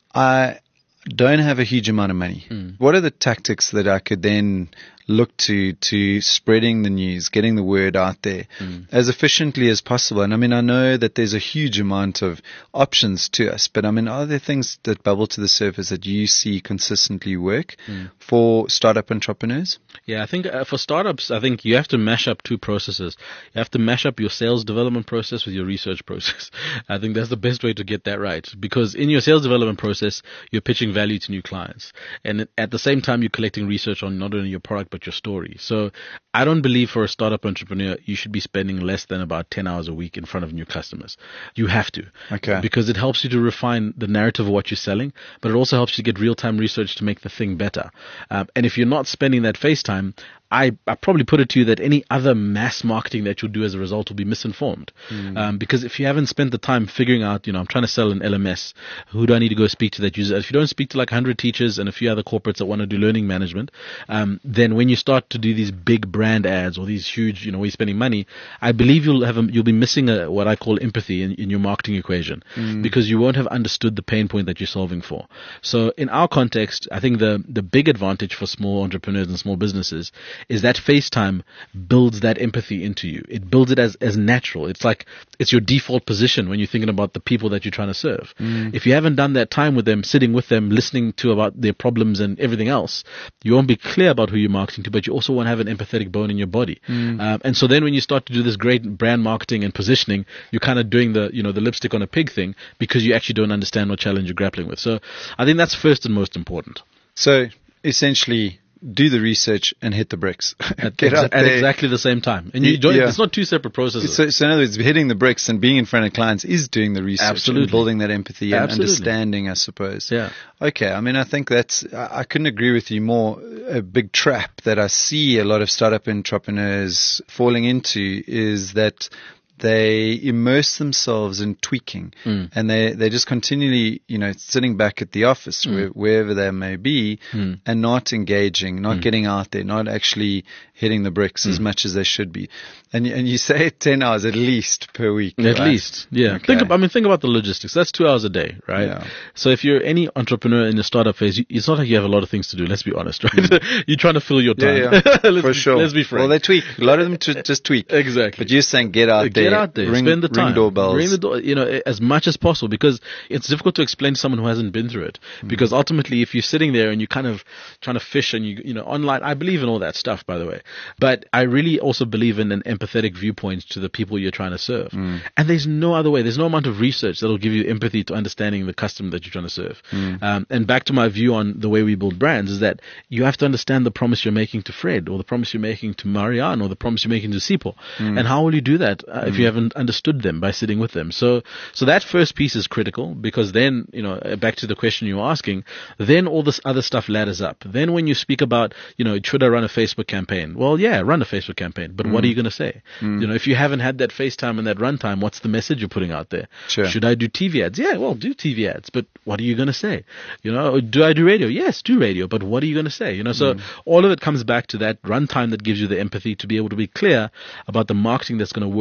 I don't have a huge amount of money. Mm. What are the tactics that I could then look to to spreading the news, getting the word out there mm. as efficiently as possible? And I mean, I know that there's a huge amount of options to us, but I mean, are there things that bubble to the surface that you see consistently work mm. for startup entrepreneurs? Yeah, I think uh, for startups, I think you have to mash up two processes. You have to mash up your sales development process with your research process. I think that's the best way to get that right, because in your sales development process, you're pitching value to new clients. And at the same time, you're collecting research on not only your product, but your story. So I don't believe for a startup entrepreneur, you should be spending less than about ten hours a week in front of new customers. You have to. Okay. Because it helps you to refine the narrative of what you're selling, but it also helps you get real-time research to make the thing better. Um, and if you're not spending that face time, I, I probably put it to you that any other mass marketing that you'll do as a result will be misinformed. Mm. Um, because if you haven't spent the time figuring out, you know, I'm trying to sell an L M S, who do I need to go speak to that user? If you don't speak to like one hundred teachers and a few other corporates that want to do learning management, um, then when you start to do these big brand ads or these huge, you know, where you're spending money, I believe you'll have a, you'll be missing a, what I call empathy in, in your marketing equation mm. because you won't have understood the pain point that you're solving for. So in our context, I think the, the big advantage for small entrepreneurs and small businesses is that FaceTime builds that empathy into you. It builds it as, as natural. It's like, it's your default position when you're thinking about the people that you're trying to serve. Mm. If you haven't done that time with them, sitting with them, listening to about their problems and everything else, you won't be clear about who you're marketing to, but you also won't have an empathetic bone in your body. Mm. Um, and so then when you start to do this great brand marketing and positioning, you're kind of doing the, you know, the lipstick on a pig thing because you actually don't understand what challenge you're grappling with. So I think that's first and most important. So essentially, do the research and hit the bricks. At, Get exa- at exactly the same time. And you don't, yeah. It's not two separate processes. So, so in other words, hitting the bricks and being in front of clients is doing the research. Absolutely. And building that empathy and Absolutely. understanding, I suppose. Yeah. Okay. I mean, I think that's, I couldn't agree with you more. A big trap that I see a lot of startup entrepreneurs falling into is that they immerse themselves in tweaking mm. and they, they just continually, you know, sitting back at the office mm. where, wherever they may be mm. and not engaging, not mm. getting out there, not actually hitting the bricks mm. as much as they should be. And, and you say ten hours at least per week. At right? least. Yeah. Okay. Think about, I mean, think about the logistics. That's two hours a day, right? Yeah. So if you're any entrepreneur in the startup phase, it's not like you have a lot of things to do. Let's be honest, right? Mm. You're trying to fill your time. Yeah, yeah. let's For be, sure. Let's be frank. Well, they tweak. A lot of them t- just tweak. Exactly. But you're saying get out there. Get out there. Ring, Spend the time. Ring doorbells. Ring the door, you know, as much as possible, because it's difficult to explain to someone who hasn't been through it. Mm. Because ultimately, if you're sitting there and you're kind of trying to fish and you, you know, online, I believe in all that stuff, by the way. But I really also believe in an empathetic viewpoint to the people you're trying to serve. Mm. And there's no other way. There's no amount of research that'll give you empathy to understanding the customer that you're trying to serve. Mm. Um, and back to my view on the way we build brands is that you have to understand the promise you're making to Fred, or the promise you're making to Marianne, or the promise you're making to Sipo. Mm. And how will you do that uh, mm. if you haven't understood them by sitting with them? So, so that first piece is critical, because then, you know, back to the question you were asking, then all this other stuff ladders up. Then when you speak about, you know, should I run a Facebook campaign? Well, yeah, run a Facebook campaign, but mm. what are you going to say? Mm. You know, if you haven't had that FaceTime and that runtime, what's the message you're putting out there? Sure. Should I do T V ads? Yeah, well, do T V ads, but what are you going to say? You know, do I do radio? Yes, do radio, but what are you going to say? You know, so mm. all of it comes back to that runtime that gives you the empathy to be able to be clear about the marketing that's going to work and the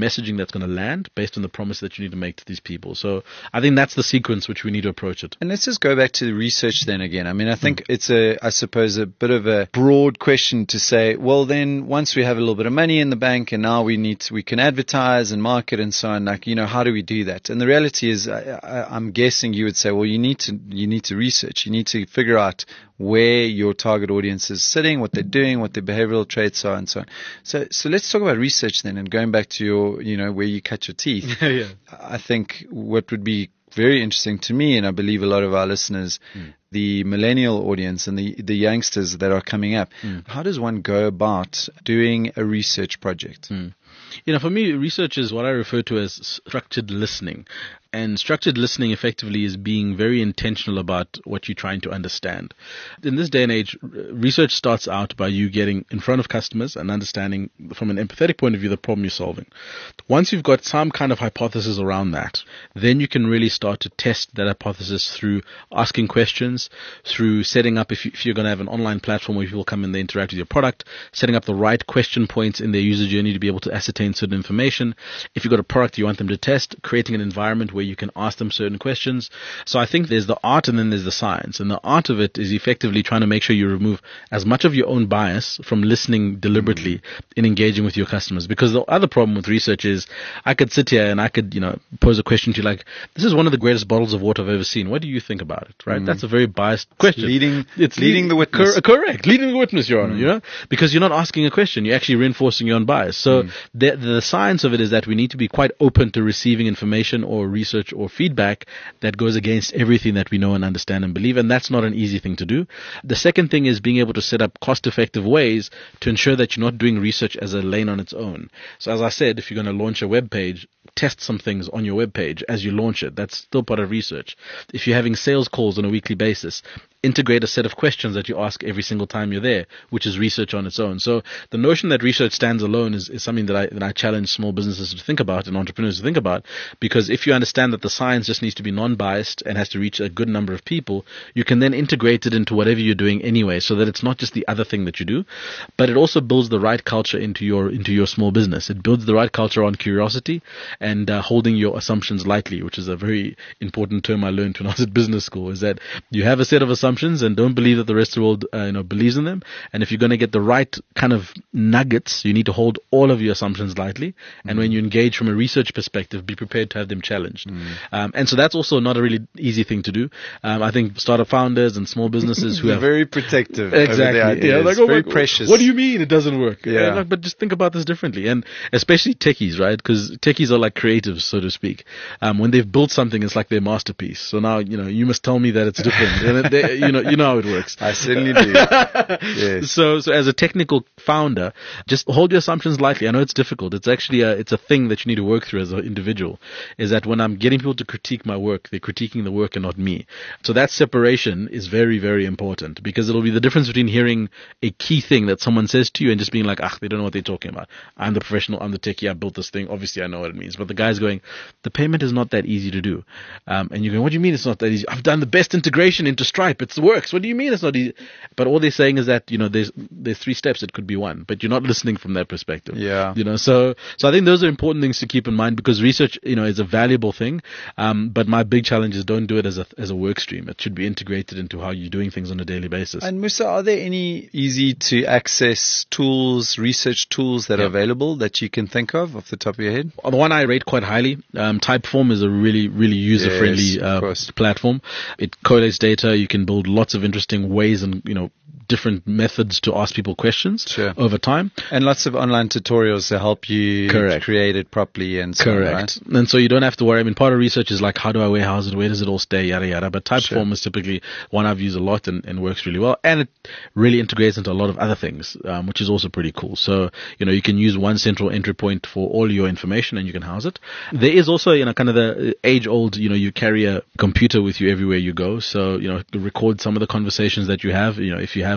messaging that's going to land based on the promise that you need to make to these people. So I think that's the sequence which we need to approach it. And let's just go back to the research then again. I mean, I think mm. it's a, I suppose, a bit of a broad question to say, well, then once we have a little bit of money in the bank and now we need to, we can advertise and market and so on, like, you know, how do we do that? And the reality is, I, I, I'm guessing you would say, well, you need to, you need to research. You need to figure out where your target audience is sitting, what they're doing, what their behavioral traits are, and so on. So, so let's talk about research then, and going back to your, you know, where you cut your teeth. yeah. I think what would be very interesting to me, and I believe a lot of our listeners, mm. the millennial audience and the, the youngsters that are coming up, mm. how does one go about doing a research project? Mm. You know, for me, research is what I refer to as structured listening. And structured listening effectively is being very intentional about what you're trying to understand. In this day and age, research starts out by you getting in front of customers and understanding from an empathetic point of view the problem you're solving. Once you've got some kind of hypothesis around that, then you can really start to test that hypothesis through asking questions, through setting up, if, you, if you're going to have an online platform where people come and they interact with your product, setting up the right question points in their user journey to be able to ascertain certain information. If you've got a product you want them to test, creating an environment where you can ask them certain questions. So I think there's the art and then there's the science. And the art of it is effectively trying to make sure you remove as much of your own bias from listening deliberately mm-hmm. in engaging with your customers. Because the other problem with research is I could sit here and I could, you know, pose a question to you like, this is one of the greatest bottles of water I've ever seen. What do you think about it? Right? Mm-hmm. That's a very biased question. It's leading, it's leading leading the witness. Cor- correct. Leading the witness, Your Honor. Mm-hmm. You know? Because you're not asking a question. You're actually reinforcing your own bias. So mm-hmm. the, the science of it is that we need to be quite open to receiving information or research or feedback that goes against everything that we know and understand and believe, and that's not an easy thing to do. The second thing is being able to set up cost-effective ways to ensure that you're not doing research as a lane on its own. So as I said, if you're going to launch a web page, test some things on your web page as you launch it. That's still part of research. If you're having sales calls on a weekly basis, integrate a set of questions that you ask every single time you're there, which is research on its own. So the notion that research stands alone is, is something that I, that I challenge small businesses to think about and entrepreneurs to think about, because if you understand that the science just needs to be non-biased and has to reach a good number of people, you can then integrate it into whatever you're doing anyway, so that it's not just the other thing that you do, but it also builds the right culture into your into your small business. It builds the right culture on curiosity and uh, holding your assumptions lightly, which is a very important term I learned when I was at business school, is that you have a set of assumptions and don't believe that the rest of the world uh, you know, believes in them. And if you're going to get the right kind of nuggets, you need to hold all of your assumptions lightly. And mm. when you engage from a research perspective, be prepared to have them challenged. Mm. Um, and so that's also not a really easy thing to do. Um, I think startup founders and small businesses who are very protective. Exactly. Yeah, like, oh, very my, precious. What do you mean it doesn't work? Yeah. Like, but just think about this differently. And especially techies, right? Because techies are like creatives, so to speak. Um, when they've built something, it's like their masterpiece. So now, you know, you must tell me that it's different. and it, they, you know, you know how it works. I certainly do. Yes. So, so as a technical founder, just hold your assumptions lightly. I know it's difficult. It's actually a, it's a thing that you need to work through as an individual, is that when I'm getting people to critique my work, they're critiquing the work and not me. So that separation is very, very important, because it'll be the difference between hearing a key thing that someone says to you and just being like, ah, they don't know what they're talking about. I'm the professional, I'm the techie, I built this thing. Obviously I know what it means. But the guy's going, the payment is not that easy to do. Um, and you're going, what do you mean it's not that easy? I've done the best integration into Stripe. It works. What do you mean it's not easy? But all they're saying is that, you know, there's there's three steps. It could be one, but you're not listening from that perspective. Yeah. You know, so so I think those are important things to keep in mind, because research, you know, is a valuable thing. Um, but my big challenge is don't do it as a as a work stream. It should be integrated into how you're doing things on a daily basis. And Musa, are there any easy to access tools, research tools that yeah. are available that you can think of off the top of your head? The one I rate quite highly, um, Typeform is a really, really user-friendly yes, uh, platform. It collates data. You can build lots of interesting ways and, you know, different methods to ask people questions sure. over time. And lots of online tutorials to help you Correct. create it properly and so Correct. on, right? And so you don't have to worry. I mean, part of research is like, how do I warehouse it? Where does it all stay? Yada, yada. But Typeform sure. is typically one I've used a lot and, and works really well. And it really integrates into a lot of other things, um, which is also pretty cool. So, you know, you can use one central entry point for all your information and you can house it. There is also, you know, kind of the age old, you know, you carry a computer with you everywhere you go. So, you know, record some of the conversations that you have. You know, if you have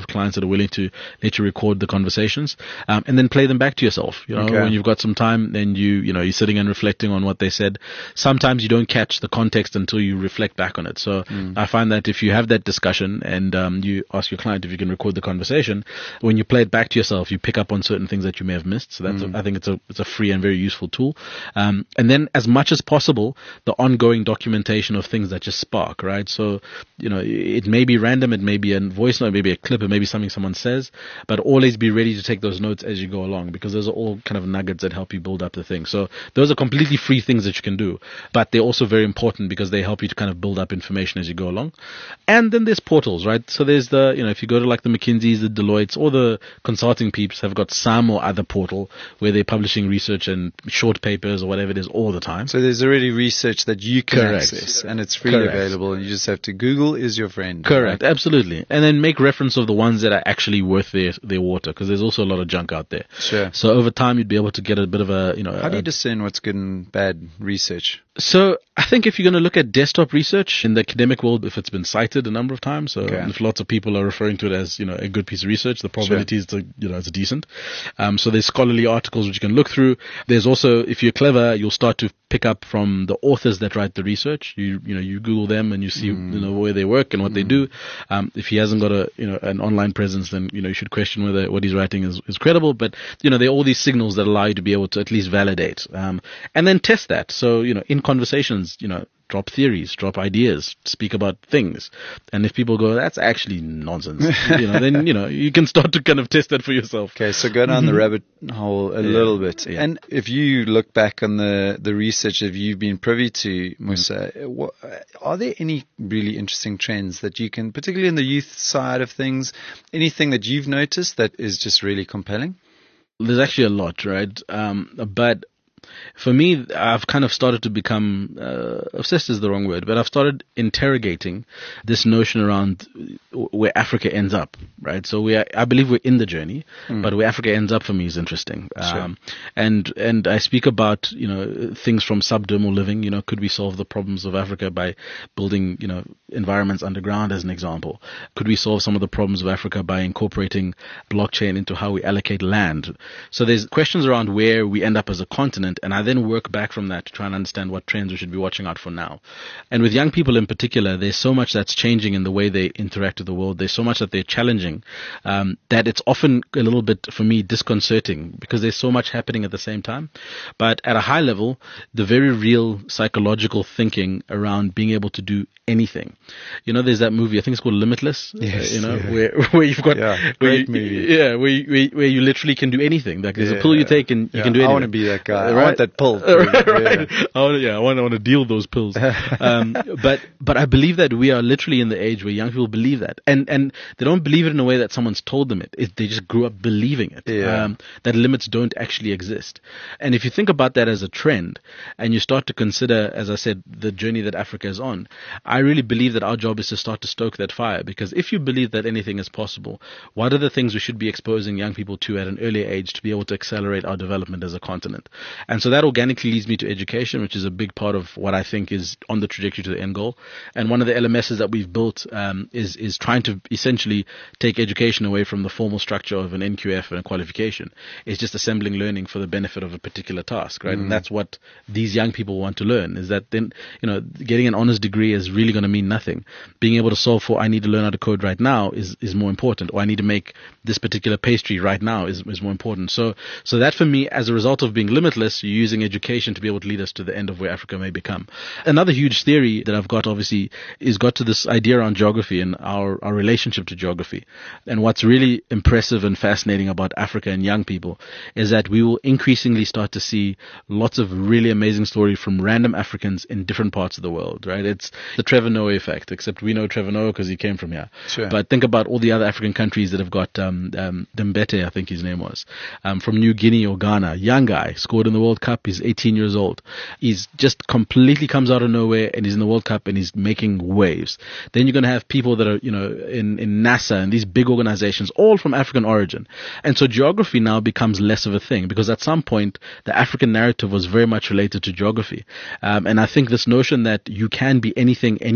have clients that are willing to let you record the conversations, um, and then play them back to yourself. You know, Okay. when you've got some time, then you, you know, you're sitting and reflecting on what they said. Sometimes you don't catch the context until you reflect back on it. So mm. I find that if you have that discussion and um, you ask your client if you can record the conversation, when you play it back to yourself, you pick up on certain things that you may have missed. So that's, mm. a, I think it's a, it's a free and very useful tool. Um, and then as much as possible, the ongoing documentation of things that just spark, right? So, you know, it may be random, it may be a voice note, it may be a clip, it may be something someone says, but always be ready to take those notes as you go along, because those are all kind of nuggets that help you build up the thing. So those are completely free things that you can do, but they're also very important because they help you to kind of build up information as you go along. And then there's portals, right? So there's the, you know, if you go to like the McKinseys, the Deloittes, or the consulting peeps have got some or other portal where they're publishing research and short papers or whatever it is all the time. So there's already research that you can Correct. access, and it's freely Correct. available, and you just have to Google is your friend. Correct, right? absolutely. And then make reference of the ones that are actually worth their their water, because there's also a lot of junk out there. Sure. So over time, you'd be able to get a bit of a, you know. How do you a, discern what's good and bad research? So I think if you're going to look at desktop research in the academic world, if it's been cited a number of times, so Okay. if lots of people are referring to it as, you know, a good piece of research, the probability is, to, you know, it's decent. Um, so there's scholarly articles which you can look through. There's also, if you're clever, you'll start to pick up from the authors that write the research. You, you know, you Google them and you see, mm. you know, where they work and what mm. they do. Um, if he hasn't got a, you know, an online presence, then, you know, you should question whether what he's writing is, is credible. But, you know, there are all these signals that allow you to be able to at least validate, um, and then test that. So, you know, in conversations, you know, drop theories, drop ideas, speak about things. And if people go, that's actually nonsense, you know, then, you know, you can start to kind of test that for yourself. Okay, so go down the rabbit hole a Yeah. little bit. Yeah. And if you look back on the, the research that you've been privy to, Musa, mm. what, are there any really interesting trends that you can, particularly in the youth side of things, anything that you've noticed that is just really compelling? There's actually a lot, right? Um, but for me, I've kind of started to become, uh, obsessed is the wrong word, but I've started interrogating this notion around where Africa ends up, right? So we are, I believe we're in the journey, mm. but where Africa ends up for me is interesting. Sure. Um, and, and I speak about, you know, things from subdermal living, you know, could we solve the problems of Africa by building, you know, environments underground as an example? Could we solve some of the problems of Africa by incorporating blockchain into how we allocate land? So there's questions around where we end up as a continent, and I then work back from that to try and understand what trends we should be watching out for now. And with young people in particular, there's so much that's changing in the way they interact with the world. There's so much that they're challenging, um, that it's often a little bit, for me, disconcerting because there's so much happening at the same time. But at a high level, the very real psychological thinking around being able to do anything. You know, there's that movie, I think it's called Limitless, yes, uh, you know, yeah. where, where you've got, yeah, where great you, movie. yeah, where you, where, where you literally can do anything. Like there's yeah. a pill you take and you yeah. can do anything. I want to be that guy. Uh, I want that pill. right, right. Yeah. I want to, yeah, I want, I want to deal those pills. um, but, but I believe that we are literally in the age where young people believe that. And, and they don't believe it in a way that someone's told them it. it they just grew up believing it. Yeah. Um, that limits don't actually exist. And if you think about that as a trend and you start to consider, as I said, the journey that Africa is on, I really believe that our job is to start to stoke that fire. Because if you believe that anything is possible, what are the things we should be exposing young people to at an earlier age to be able to accelerate our development as a continent? And so that organically leads me to education, which is a big part of what I think is on the trajectory to the end goal. And one of the L M Ss that we've built um, is is trying to essentially take education away from the formal structure of an N Q F and a qualification. It's just assembling learning for the benefit of a particular task, right? Mm. And that's what these young people want to learn, is that then, you know, getting an honors degree is really going to mean nothing. Being able to solve for, I need to learn how to code right now is, is more important, or I need to make this particular pastry right now is, is more important. So, so that for me, as a result of being limitless, you're using education to be able to lead us to the end of where Africa may become. Another huge theory that I've got, obviously, is got to this idea around geography and our, our relationship to geography. And what's really impressive and fascinating about Africa and young people is that we will increasingly start to see lots of really amazing stories from random Africans in different parts of the world, right? It's the Trevor Noah effect, except we know Trevor Noah because he came from here. Sure. But think about all the other African countries that have got um, um, Dembele, I think his name was, um, from New Guinea or Ghana. Young guy, scored in the World Cup. He's eighteen years old. He's just completely comes out of nowhere and he's in the World Cup and he's making waves. Then you're going to have people that are, you know, in, in NASA and these big organizations, all from African origin. And so geography now becomes less of a thing because at some point the African narrative was very much related to geography. Um, and I think this notion that you can be anything anywhere in the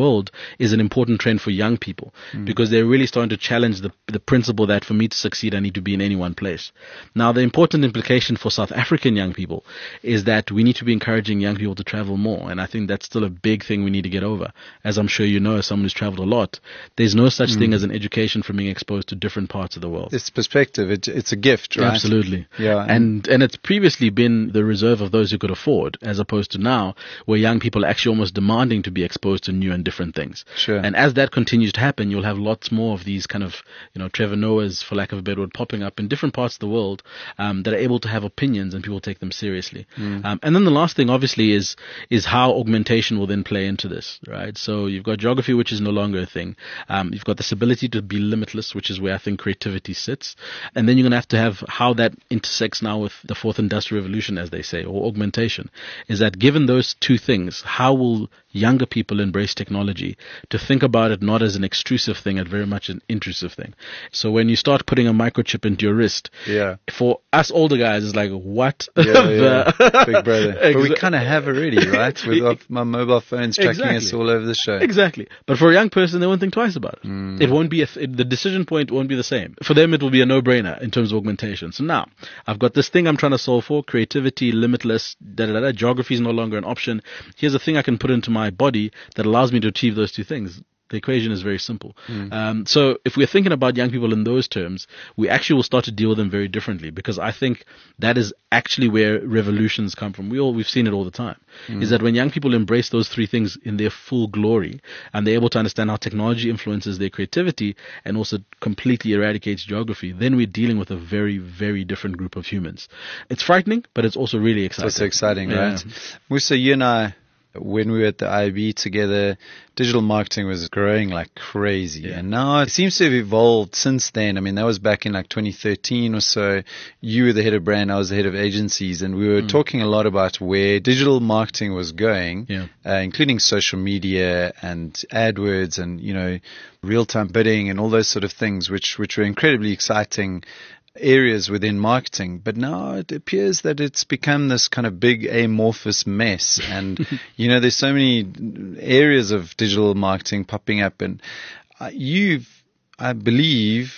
world is an important trend for young people mm. because they're really starting to challenge the, the principle that for me to succeed, I need to be in any one place. Now, the important implication for South African young people is that we need to be encouraging young people to travel more. And I think that's still a big thing we need to get over. As I'm sure you know, as someone who's traveled a lot, there's no such mm. thing as an education from being exposed to different parts of the world. It's perspective. It, it's a gift, right? Absolutely. Yeah. And, and it's previously been the reserve of those who could afford, as opposed to now where young people are actually almost demanding to be exposed to new and different things. Sure. And as that continues to happen, you'll have lots more of these kind of, you know, Trevor Noahs, for lack of a better word, popping up in different parts of the world um, that are able to have opinions and people take them seriously. Mm. Um, and then the last thing, obviously, is is how augmentation will then play into this, right? So you've got geography, which is no longer a thing. Um, you've got this ability to be limitless, which is where I think creativity sits. And then you're going to have to have how that intersects now with the fourth industrial revolution, as they say, or augmentation, is that given those two things, how will younger people embrace technology to think about it not as an extrusive thing, but very much an intrusive thing. So when you start putting a microchip into your wrist, yeah, for us older guys, it's like, what? Yeah, the yeah. Big brother. Exa- but we kind of have already, right? With our, my mobile phones tracking exactly. us all over the show. Exactly. But for a young person, they won't think twice about it. Mm. It won't be, a th- it, the decision point won't be the same. For them, it will be a no-brainer in terms of augmentation. So now, I've got this thing I'm trying to solve for, creativity, limitless, da da da. Geography is no longer an option. Here's a thing I can put into my body that allows me to achieve those two things. The equation is very simple. Mm. Um, so if we're thinking about young people in those terms, we actually will start to deal with them very differently, because I think that is actually where revolutions come from. We all, we've seen it all the time. Mm. Is that when young people embrace those three things in their full glory, and they're able to understand how technology influences their creativity and also completely eradicates geography, then we're dealing with a very, very different group of humans. It's frightening, but it's also really exciting. It's also exciting, yeah. right? Musa, you and I, when we were at the I B together, digital marketing was growing like crazy. Yeah. And now it seems to have evolved since then. I mean, that was back in like twenty thirteen or so. You were the head of brand, I was the head of agencies, and we were mm. talking a lot about where digital marketing was going, yeah. uh, including social media and AdWords and, you know, real-time bidding and all those sort of things, which, which were incredibly exciting areas within marketing. But now it appears that it's become this kind of big amorphous mess. And, you know, there's so many areas of digital marketing popping up. And uh, you've, I believe,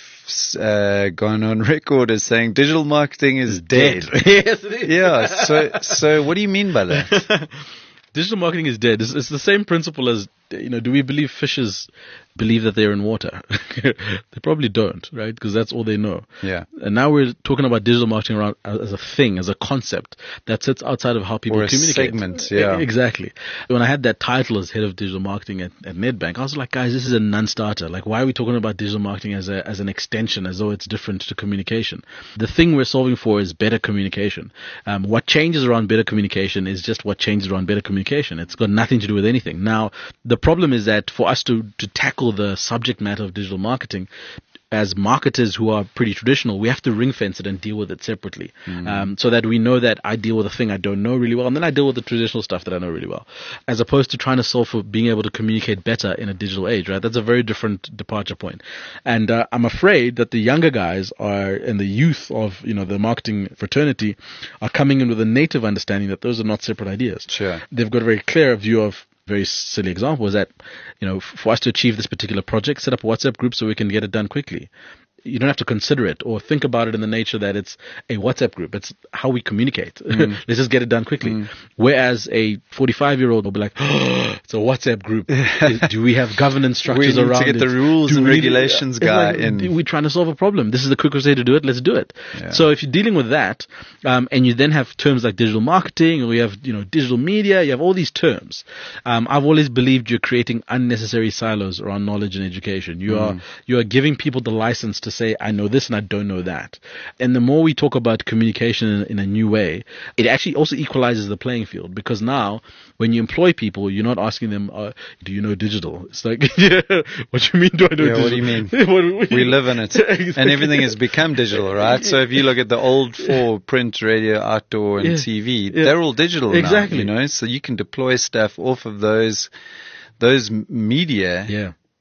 uh, gone on record as saying digital marketing is dead. Yes, it is. Yeah. So, so what do you mean by that? Digital marketing is dead. It's, it's the same principle as, you know, do we believe fishes believe that they're in water? They probably don't, right? Because that's all they know. Yeah. And now we're talking about digital marketing around as a thing, as a concept that sits outside of how people or a communicate. Segment, yeah. Exactly. When I had that title as head of digital marketing at, at Nedbank, I was like, guys, this is a non-starter. Like, why are we talking about digital marketing as a as an extension, as though it's different to communication? The thing we're solving for is better communication. Um, what changes around better communication is just what changes around better communication. It's got nothing to do with anything. Now, the problem is that for us to, to tackle the subject matter of digital marketing, as marketers who are pretty traditional, we have to ring fence it and deal with it separately. Mm. Um, so that we know that I deal with a thing I don't know really well, and then I deal with the traditional stuff that I know really well, as opposed to trying to solve for being able to communicate better in a digital age, right? That's a very different departure point. And uh, I'm afraid that the younger guys are, and the youth of, you know, the marketing fraternity are coming in with a native understanding that those are not separate ideas. Sure. They've got a very clear view of, very silly example is that, you know, for us to achieve this particular project, set up a WhatsApp group so we can get it done quickly. You don't have to consider it or think about it in the nature that it's a WhatsApp group. It's how we communicate. Mm. Let's just get it done quickly. Mm. Whereas a forty-five-year-old will be like, oh, it's a WhatsApp group. Do we have governance structures we around it? We need to get the rules Do and regulations need, guy like, in. We're trying to solve a problem. This is the quickest way to do it. Let's do it. Yeah. So if you're dealing with that, um, and you then have terms like digital marketing, or you have, you know, digital media, you have all these terms. Um, I've always believed you're creating unnecessary silos around knowledge and education. You mm. are you are giving people the license to say, I know this and I don't know that. And the more we talk about communication in, in a new way, it actually also equalizes the playing field, because now when you employ people, you're not asking them, uh, do you know digital? It's like, yeah, what do you mean do I know yeah, digital? What do you mean? what, we live in it. Exactly. And everything has become digital, right? So if you look at the old four, print, radio, outdoor and yeah. T V, yeah. they're all digital exactly. now, you know, so you can deploy stuff off of those, those media. Yeah.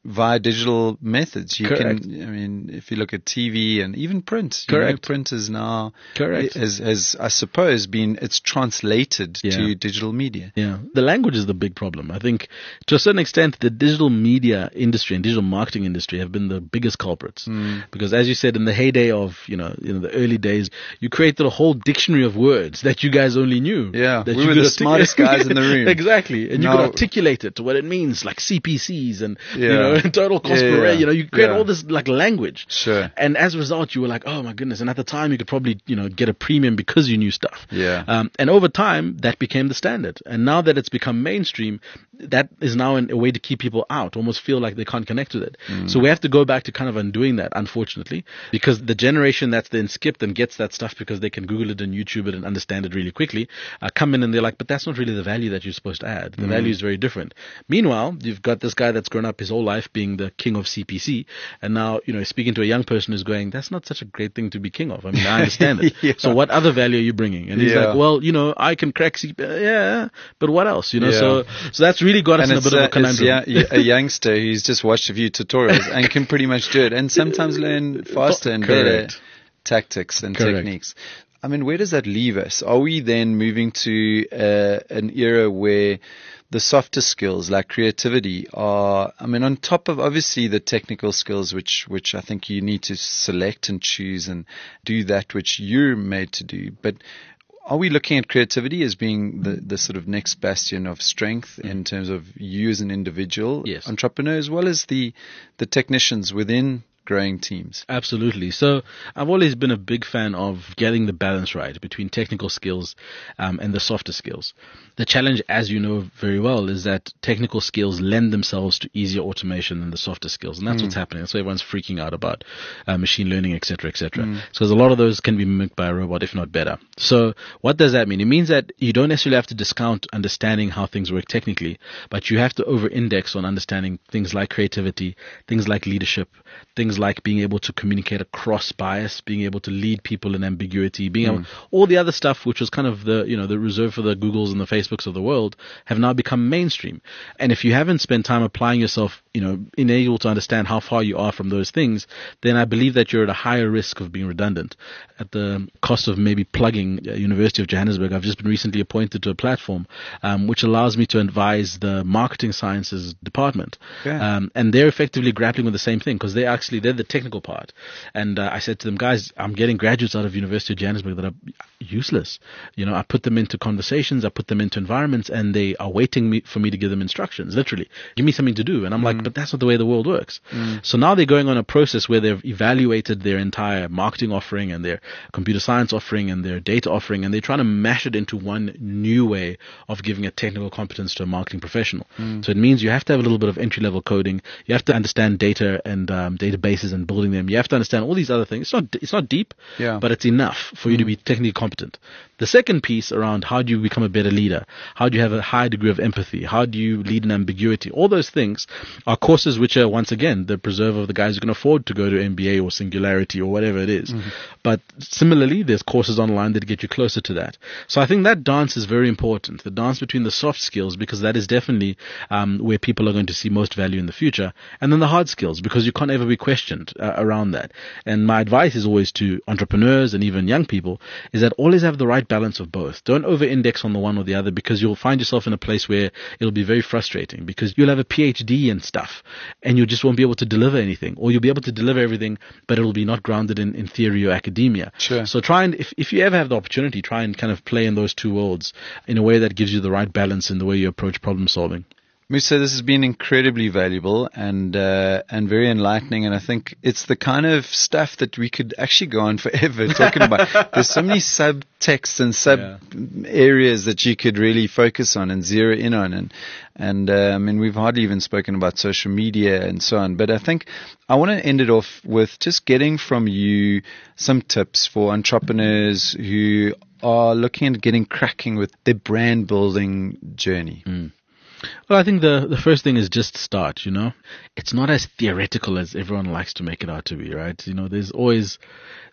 via digital methods. You Correct. can, I mean, if you look at T V and even print, you Correct. know, print is now, Correct. Has, has, I suppose, been, it's translated Yeah. to digital media. Yeah, the language is the big problem. I think to a certain extent, the digital media industry and digital marketing industry have been the biggest culprits. Mm. Because as you said, in the heyday of, you know, in the early days, you created a whole dictionary of words that you guys only knew. Yeah, that we you were could the artic- smartest guys in the room. Exactly. And you No. could articulate it to what it means, like C P Cs and, you Yeah. know, total cost Yeah, per yeah, rate. You know, you create yeah. all this like language. Sure. And as a result, you were like, oh my goodness. And at the time, you could probably, you know, get a premium because you knew stuff. Yeah. Um, and over time, that became the standard. And now that it's become mainstream, that is now an, a way to keep people out, almost feel like they can't connect with it. Mm. So we have to go back to kind of undoing that, unfortunately, because the generation that's then skipped and gets that stuff because they can Google it and YouTube it and understand it really quickly, uh, come in and they're like, but that's not really the value that you're supposed to add. The Mm. value is very different. Meanwhile, you've got this guy that's grown up his whole life being the king of C P C, and now, you know, speaking to a young person who's going, that's not such a great thing to be king of. I mean, I understand it. Yeah. So what other value are you bringing? And he's Yeah. like, well, you know, I can crack C P C. Yeah, but what else? You know, Yeah. so so that's really got us And in a it's, bit of uh, a conundrum. it's yeah, a youngster who's just watched a few tutorials and can pretty much do it, and sometimes learn faster and better Correct. tactics and Correct. techniques. I mean, where does that leave us? Are we then moving to uh, an era where the softer skills like creativity are, I mean, on top of obviously the technical skills, which, which I think you need to select and choose and do that which you're made to do, but are we looking at creativity as being the, the sort of next bastion of strength mm. in terms of you as an individual Yes. entrepreneur, as well as the the technicians within growing teams? Absolutely. So I've always been a big fan of getting the balance right between technical skills um, and the softer skills. The challenge, as you know very well, is that technical skills lend themselves to easier automation than the softer skills. And that's mm. what's happening. That's why everyone's freaking out about uh, machine learning, et cetera, et cetera. Mm. So a lot of those can be mimicked by a robot, if not better. So what does that mean? It means that you don't necessarily have to discount understanding how things work technically, but you have to over-index on understanding things like creativity, things like leadership, things like being able to communicate across bias, being able to lead people in ambiguity, being mm. able, all the other stuff which was kind of the, you know, the reserve for the Googles and the Facebooks of the world have now become mainstream. And if you haven't spent time applying yourself, you know, in able to understand how far you are from those things, then I believe that you're at a higher risk of being redundant. At the cost of maybe plugging uh, University of Johannesburg, I've just been recently appointed to a platform um, which allows me to advise the marketing sciences department. Yeah. Um, and they're effectively grappling with the same thing because they actually, they're the technical part. And uh, I said to them, guys, I'm getting graduates out of University of Johannesburg that are useless. You know, I put them into conversations, I put them into environments, and they are waiting me, for me to give them instructions, literally. Give me something to do. And I'm mm. like, but that's not the way the world works. Mm. So now they're going on a process where they've evaluated their entire marketing offering and their computer science offering and their data offering, and they're trying to mash it into one new way of giving a technical competence to a marketing professional. Mm. So it means you have to have a little bit of entry-level coding. You have to understand data and um, databases and building them. You have to understand all these other things. It's not it's not deep, yeah. but it's enough for you mm. to be technically competent. The second piece around how do you become a better leader, how do you have a high degree of empathy, how do you lead in ambiguity, all those things are courses which are, once again, the preserve of the guys who can afford to go to M B A or Singularity or whatever it is. Mm-hmm. But similarly, there's courses online that get you closer to that. So I think that dance is very important, the dance between the soft skills, because that is definitely um, where people are going to see most value in the future, and then the hard skills, because you can't ever be questioned uh, around that. And my advice is always to entrepreneurs and even young people is that always have the right balance of both. Don't over-index on the one or the other, because you'll find yourself in a place where it'll be very frustrating, because you'll have a P H D and stuff and you just won't be able to deliver anything, or you'll be able to deliver everything but it'll be not grounded in, in theory or academia. Sure. So try and, if, if you ever have the opportunity, try and kind of play in those two worlds in a way that gives you the right balance in the way you approach problem solving. Musa, this has been incredibly valuable and uh, and very enlightening, and I think it's the kind of stuff that we could actually go on forever talking about. There's so many subtexts and sub yeah. areas that you could really focus on and zero in on, and and uh, I mean, we've hardly even spoken about social media and so on. But I think I want to end it off with just getting from you some tips for entrepreneurs who are looking at getting cracking with their brand building journey. Mm. Well, I think the, the first thing is just start, you know. It's not as theoretical as everyone likes to make it out to be, right? You know, there's always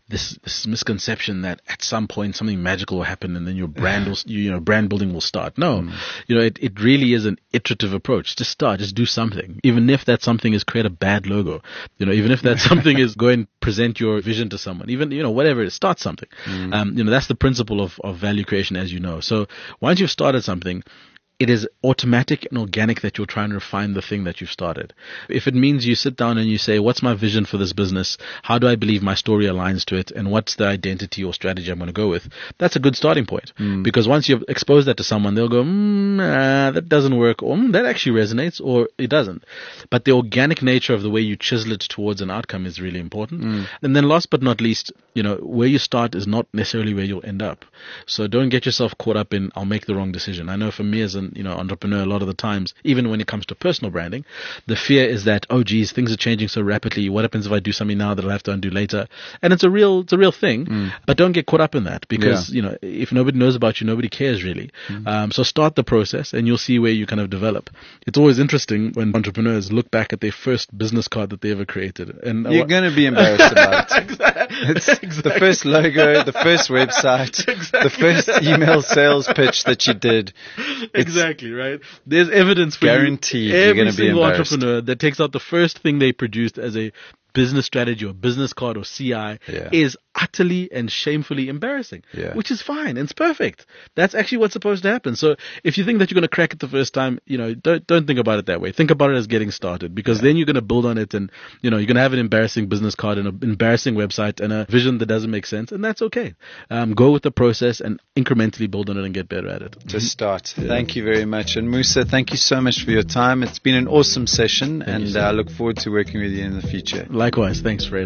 this, this misconception that at some point something magical will happen and then your brand will, you know, brand building will start. No, mm. you know, it, it really is an iterative approach. Just start, just do something. Even if that something is create a bad logo, you know, even if that something is go and present your vision to someone, even, you know, whatever it is, start something. Mm. Um, you know, that's the principle of, of value creation, as you know. So once you've started something, it is automatic and organic that you'll try and refine the thing that you've started. If it means you sit down and you say, what's my vision for this business? How do I believe my story aligns to it? And what's the identity or strategy I'm going to go with? That's a good starting point. Mm. Because once you've exposed that to someone, they'll go, mm, nah, that doesn't work. Or mm, that actually resonates, or it doesn't. But the organic nature of the way you chisel it towards an outcome is really important. Mm. And then last but not least, you know, where you start is not necessarily where you'll end up. So don't get yourself caught up in, I'll make the wrong decision. I know for me as an you know, entrepreneur, a lot of the times, even when it comes to personal branding, the fear is that, oh geez, things are changing so rapidly. What happens if I do something now that I'll have to undo later? And it's a real, it's a real thing, mm. but don't get caught up in that because, yeah. you know, if nobody knows about you, nobody cares really. Mm. Um, so start the process and you'll see where you kind of develop. It's always interesting when entrepreneurs look back at their first business card that they ever created. And you're going to be embarrassed about it. exactly. It's exactly. The first logo, the first website, exactly. the first email sales pitch that you did. It's, exactly. Right? There's evidence for guaranteed you. Every Every single embarrassed. entrepreneur that takes out the first thing they produced as a business strategy or business card or C I yeah. is utterly and shamefully embarrassing, yeah. which is fine. It's perfect. That's actually what's supposed to happen. So if you think that you're going to crack it the first time, you know, don't don't think about it that way. Think about it as getting started because yeah. then you're going to build on it and, you know, you're going to have an embarrassing business card and an embarrassing website and a vision that doesn't make sense, and that's okay. Um, go with the process and incrementally build on it and get better at it. To start. Yeah. Thank you very much. And Musa, thank you so much for your time. It's been an awesome session, thank and I uh, look forward to working with you in the future. Likewise. Thanks, Fred.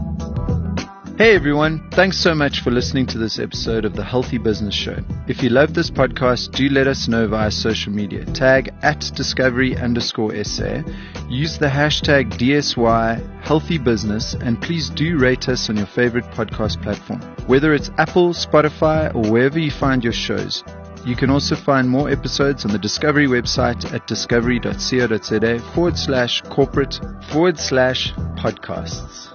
Hey everyone, thanks so much for listening to this episode of the Healthy Business Show. If you love this podcast, do let us know via social media. Tag at discovery underscore SA. Use the hashtag D S Y Healthy Business, and please do rate us on your favorite podcast platform. Whether it's Apple, Spotify, or wherever you find your shows. You can also find more episodes on the Discovery website at discovery.co.za forward slash corporate forward slash podcasts.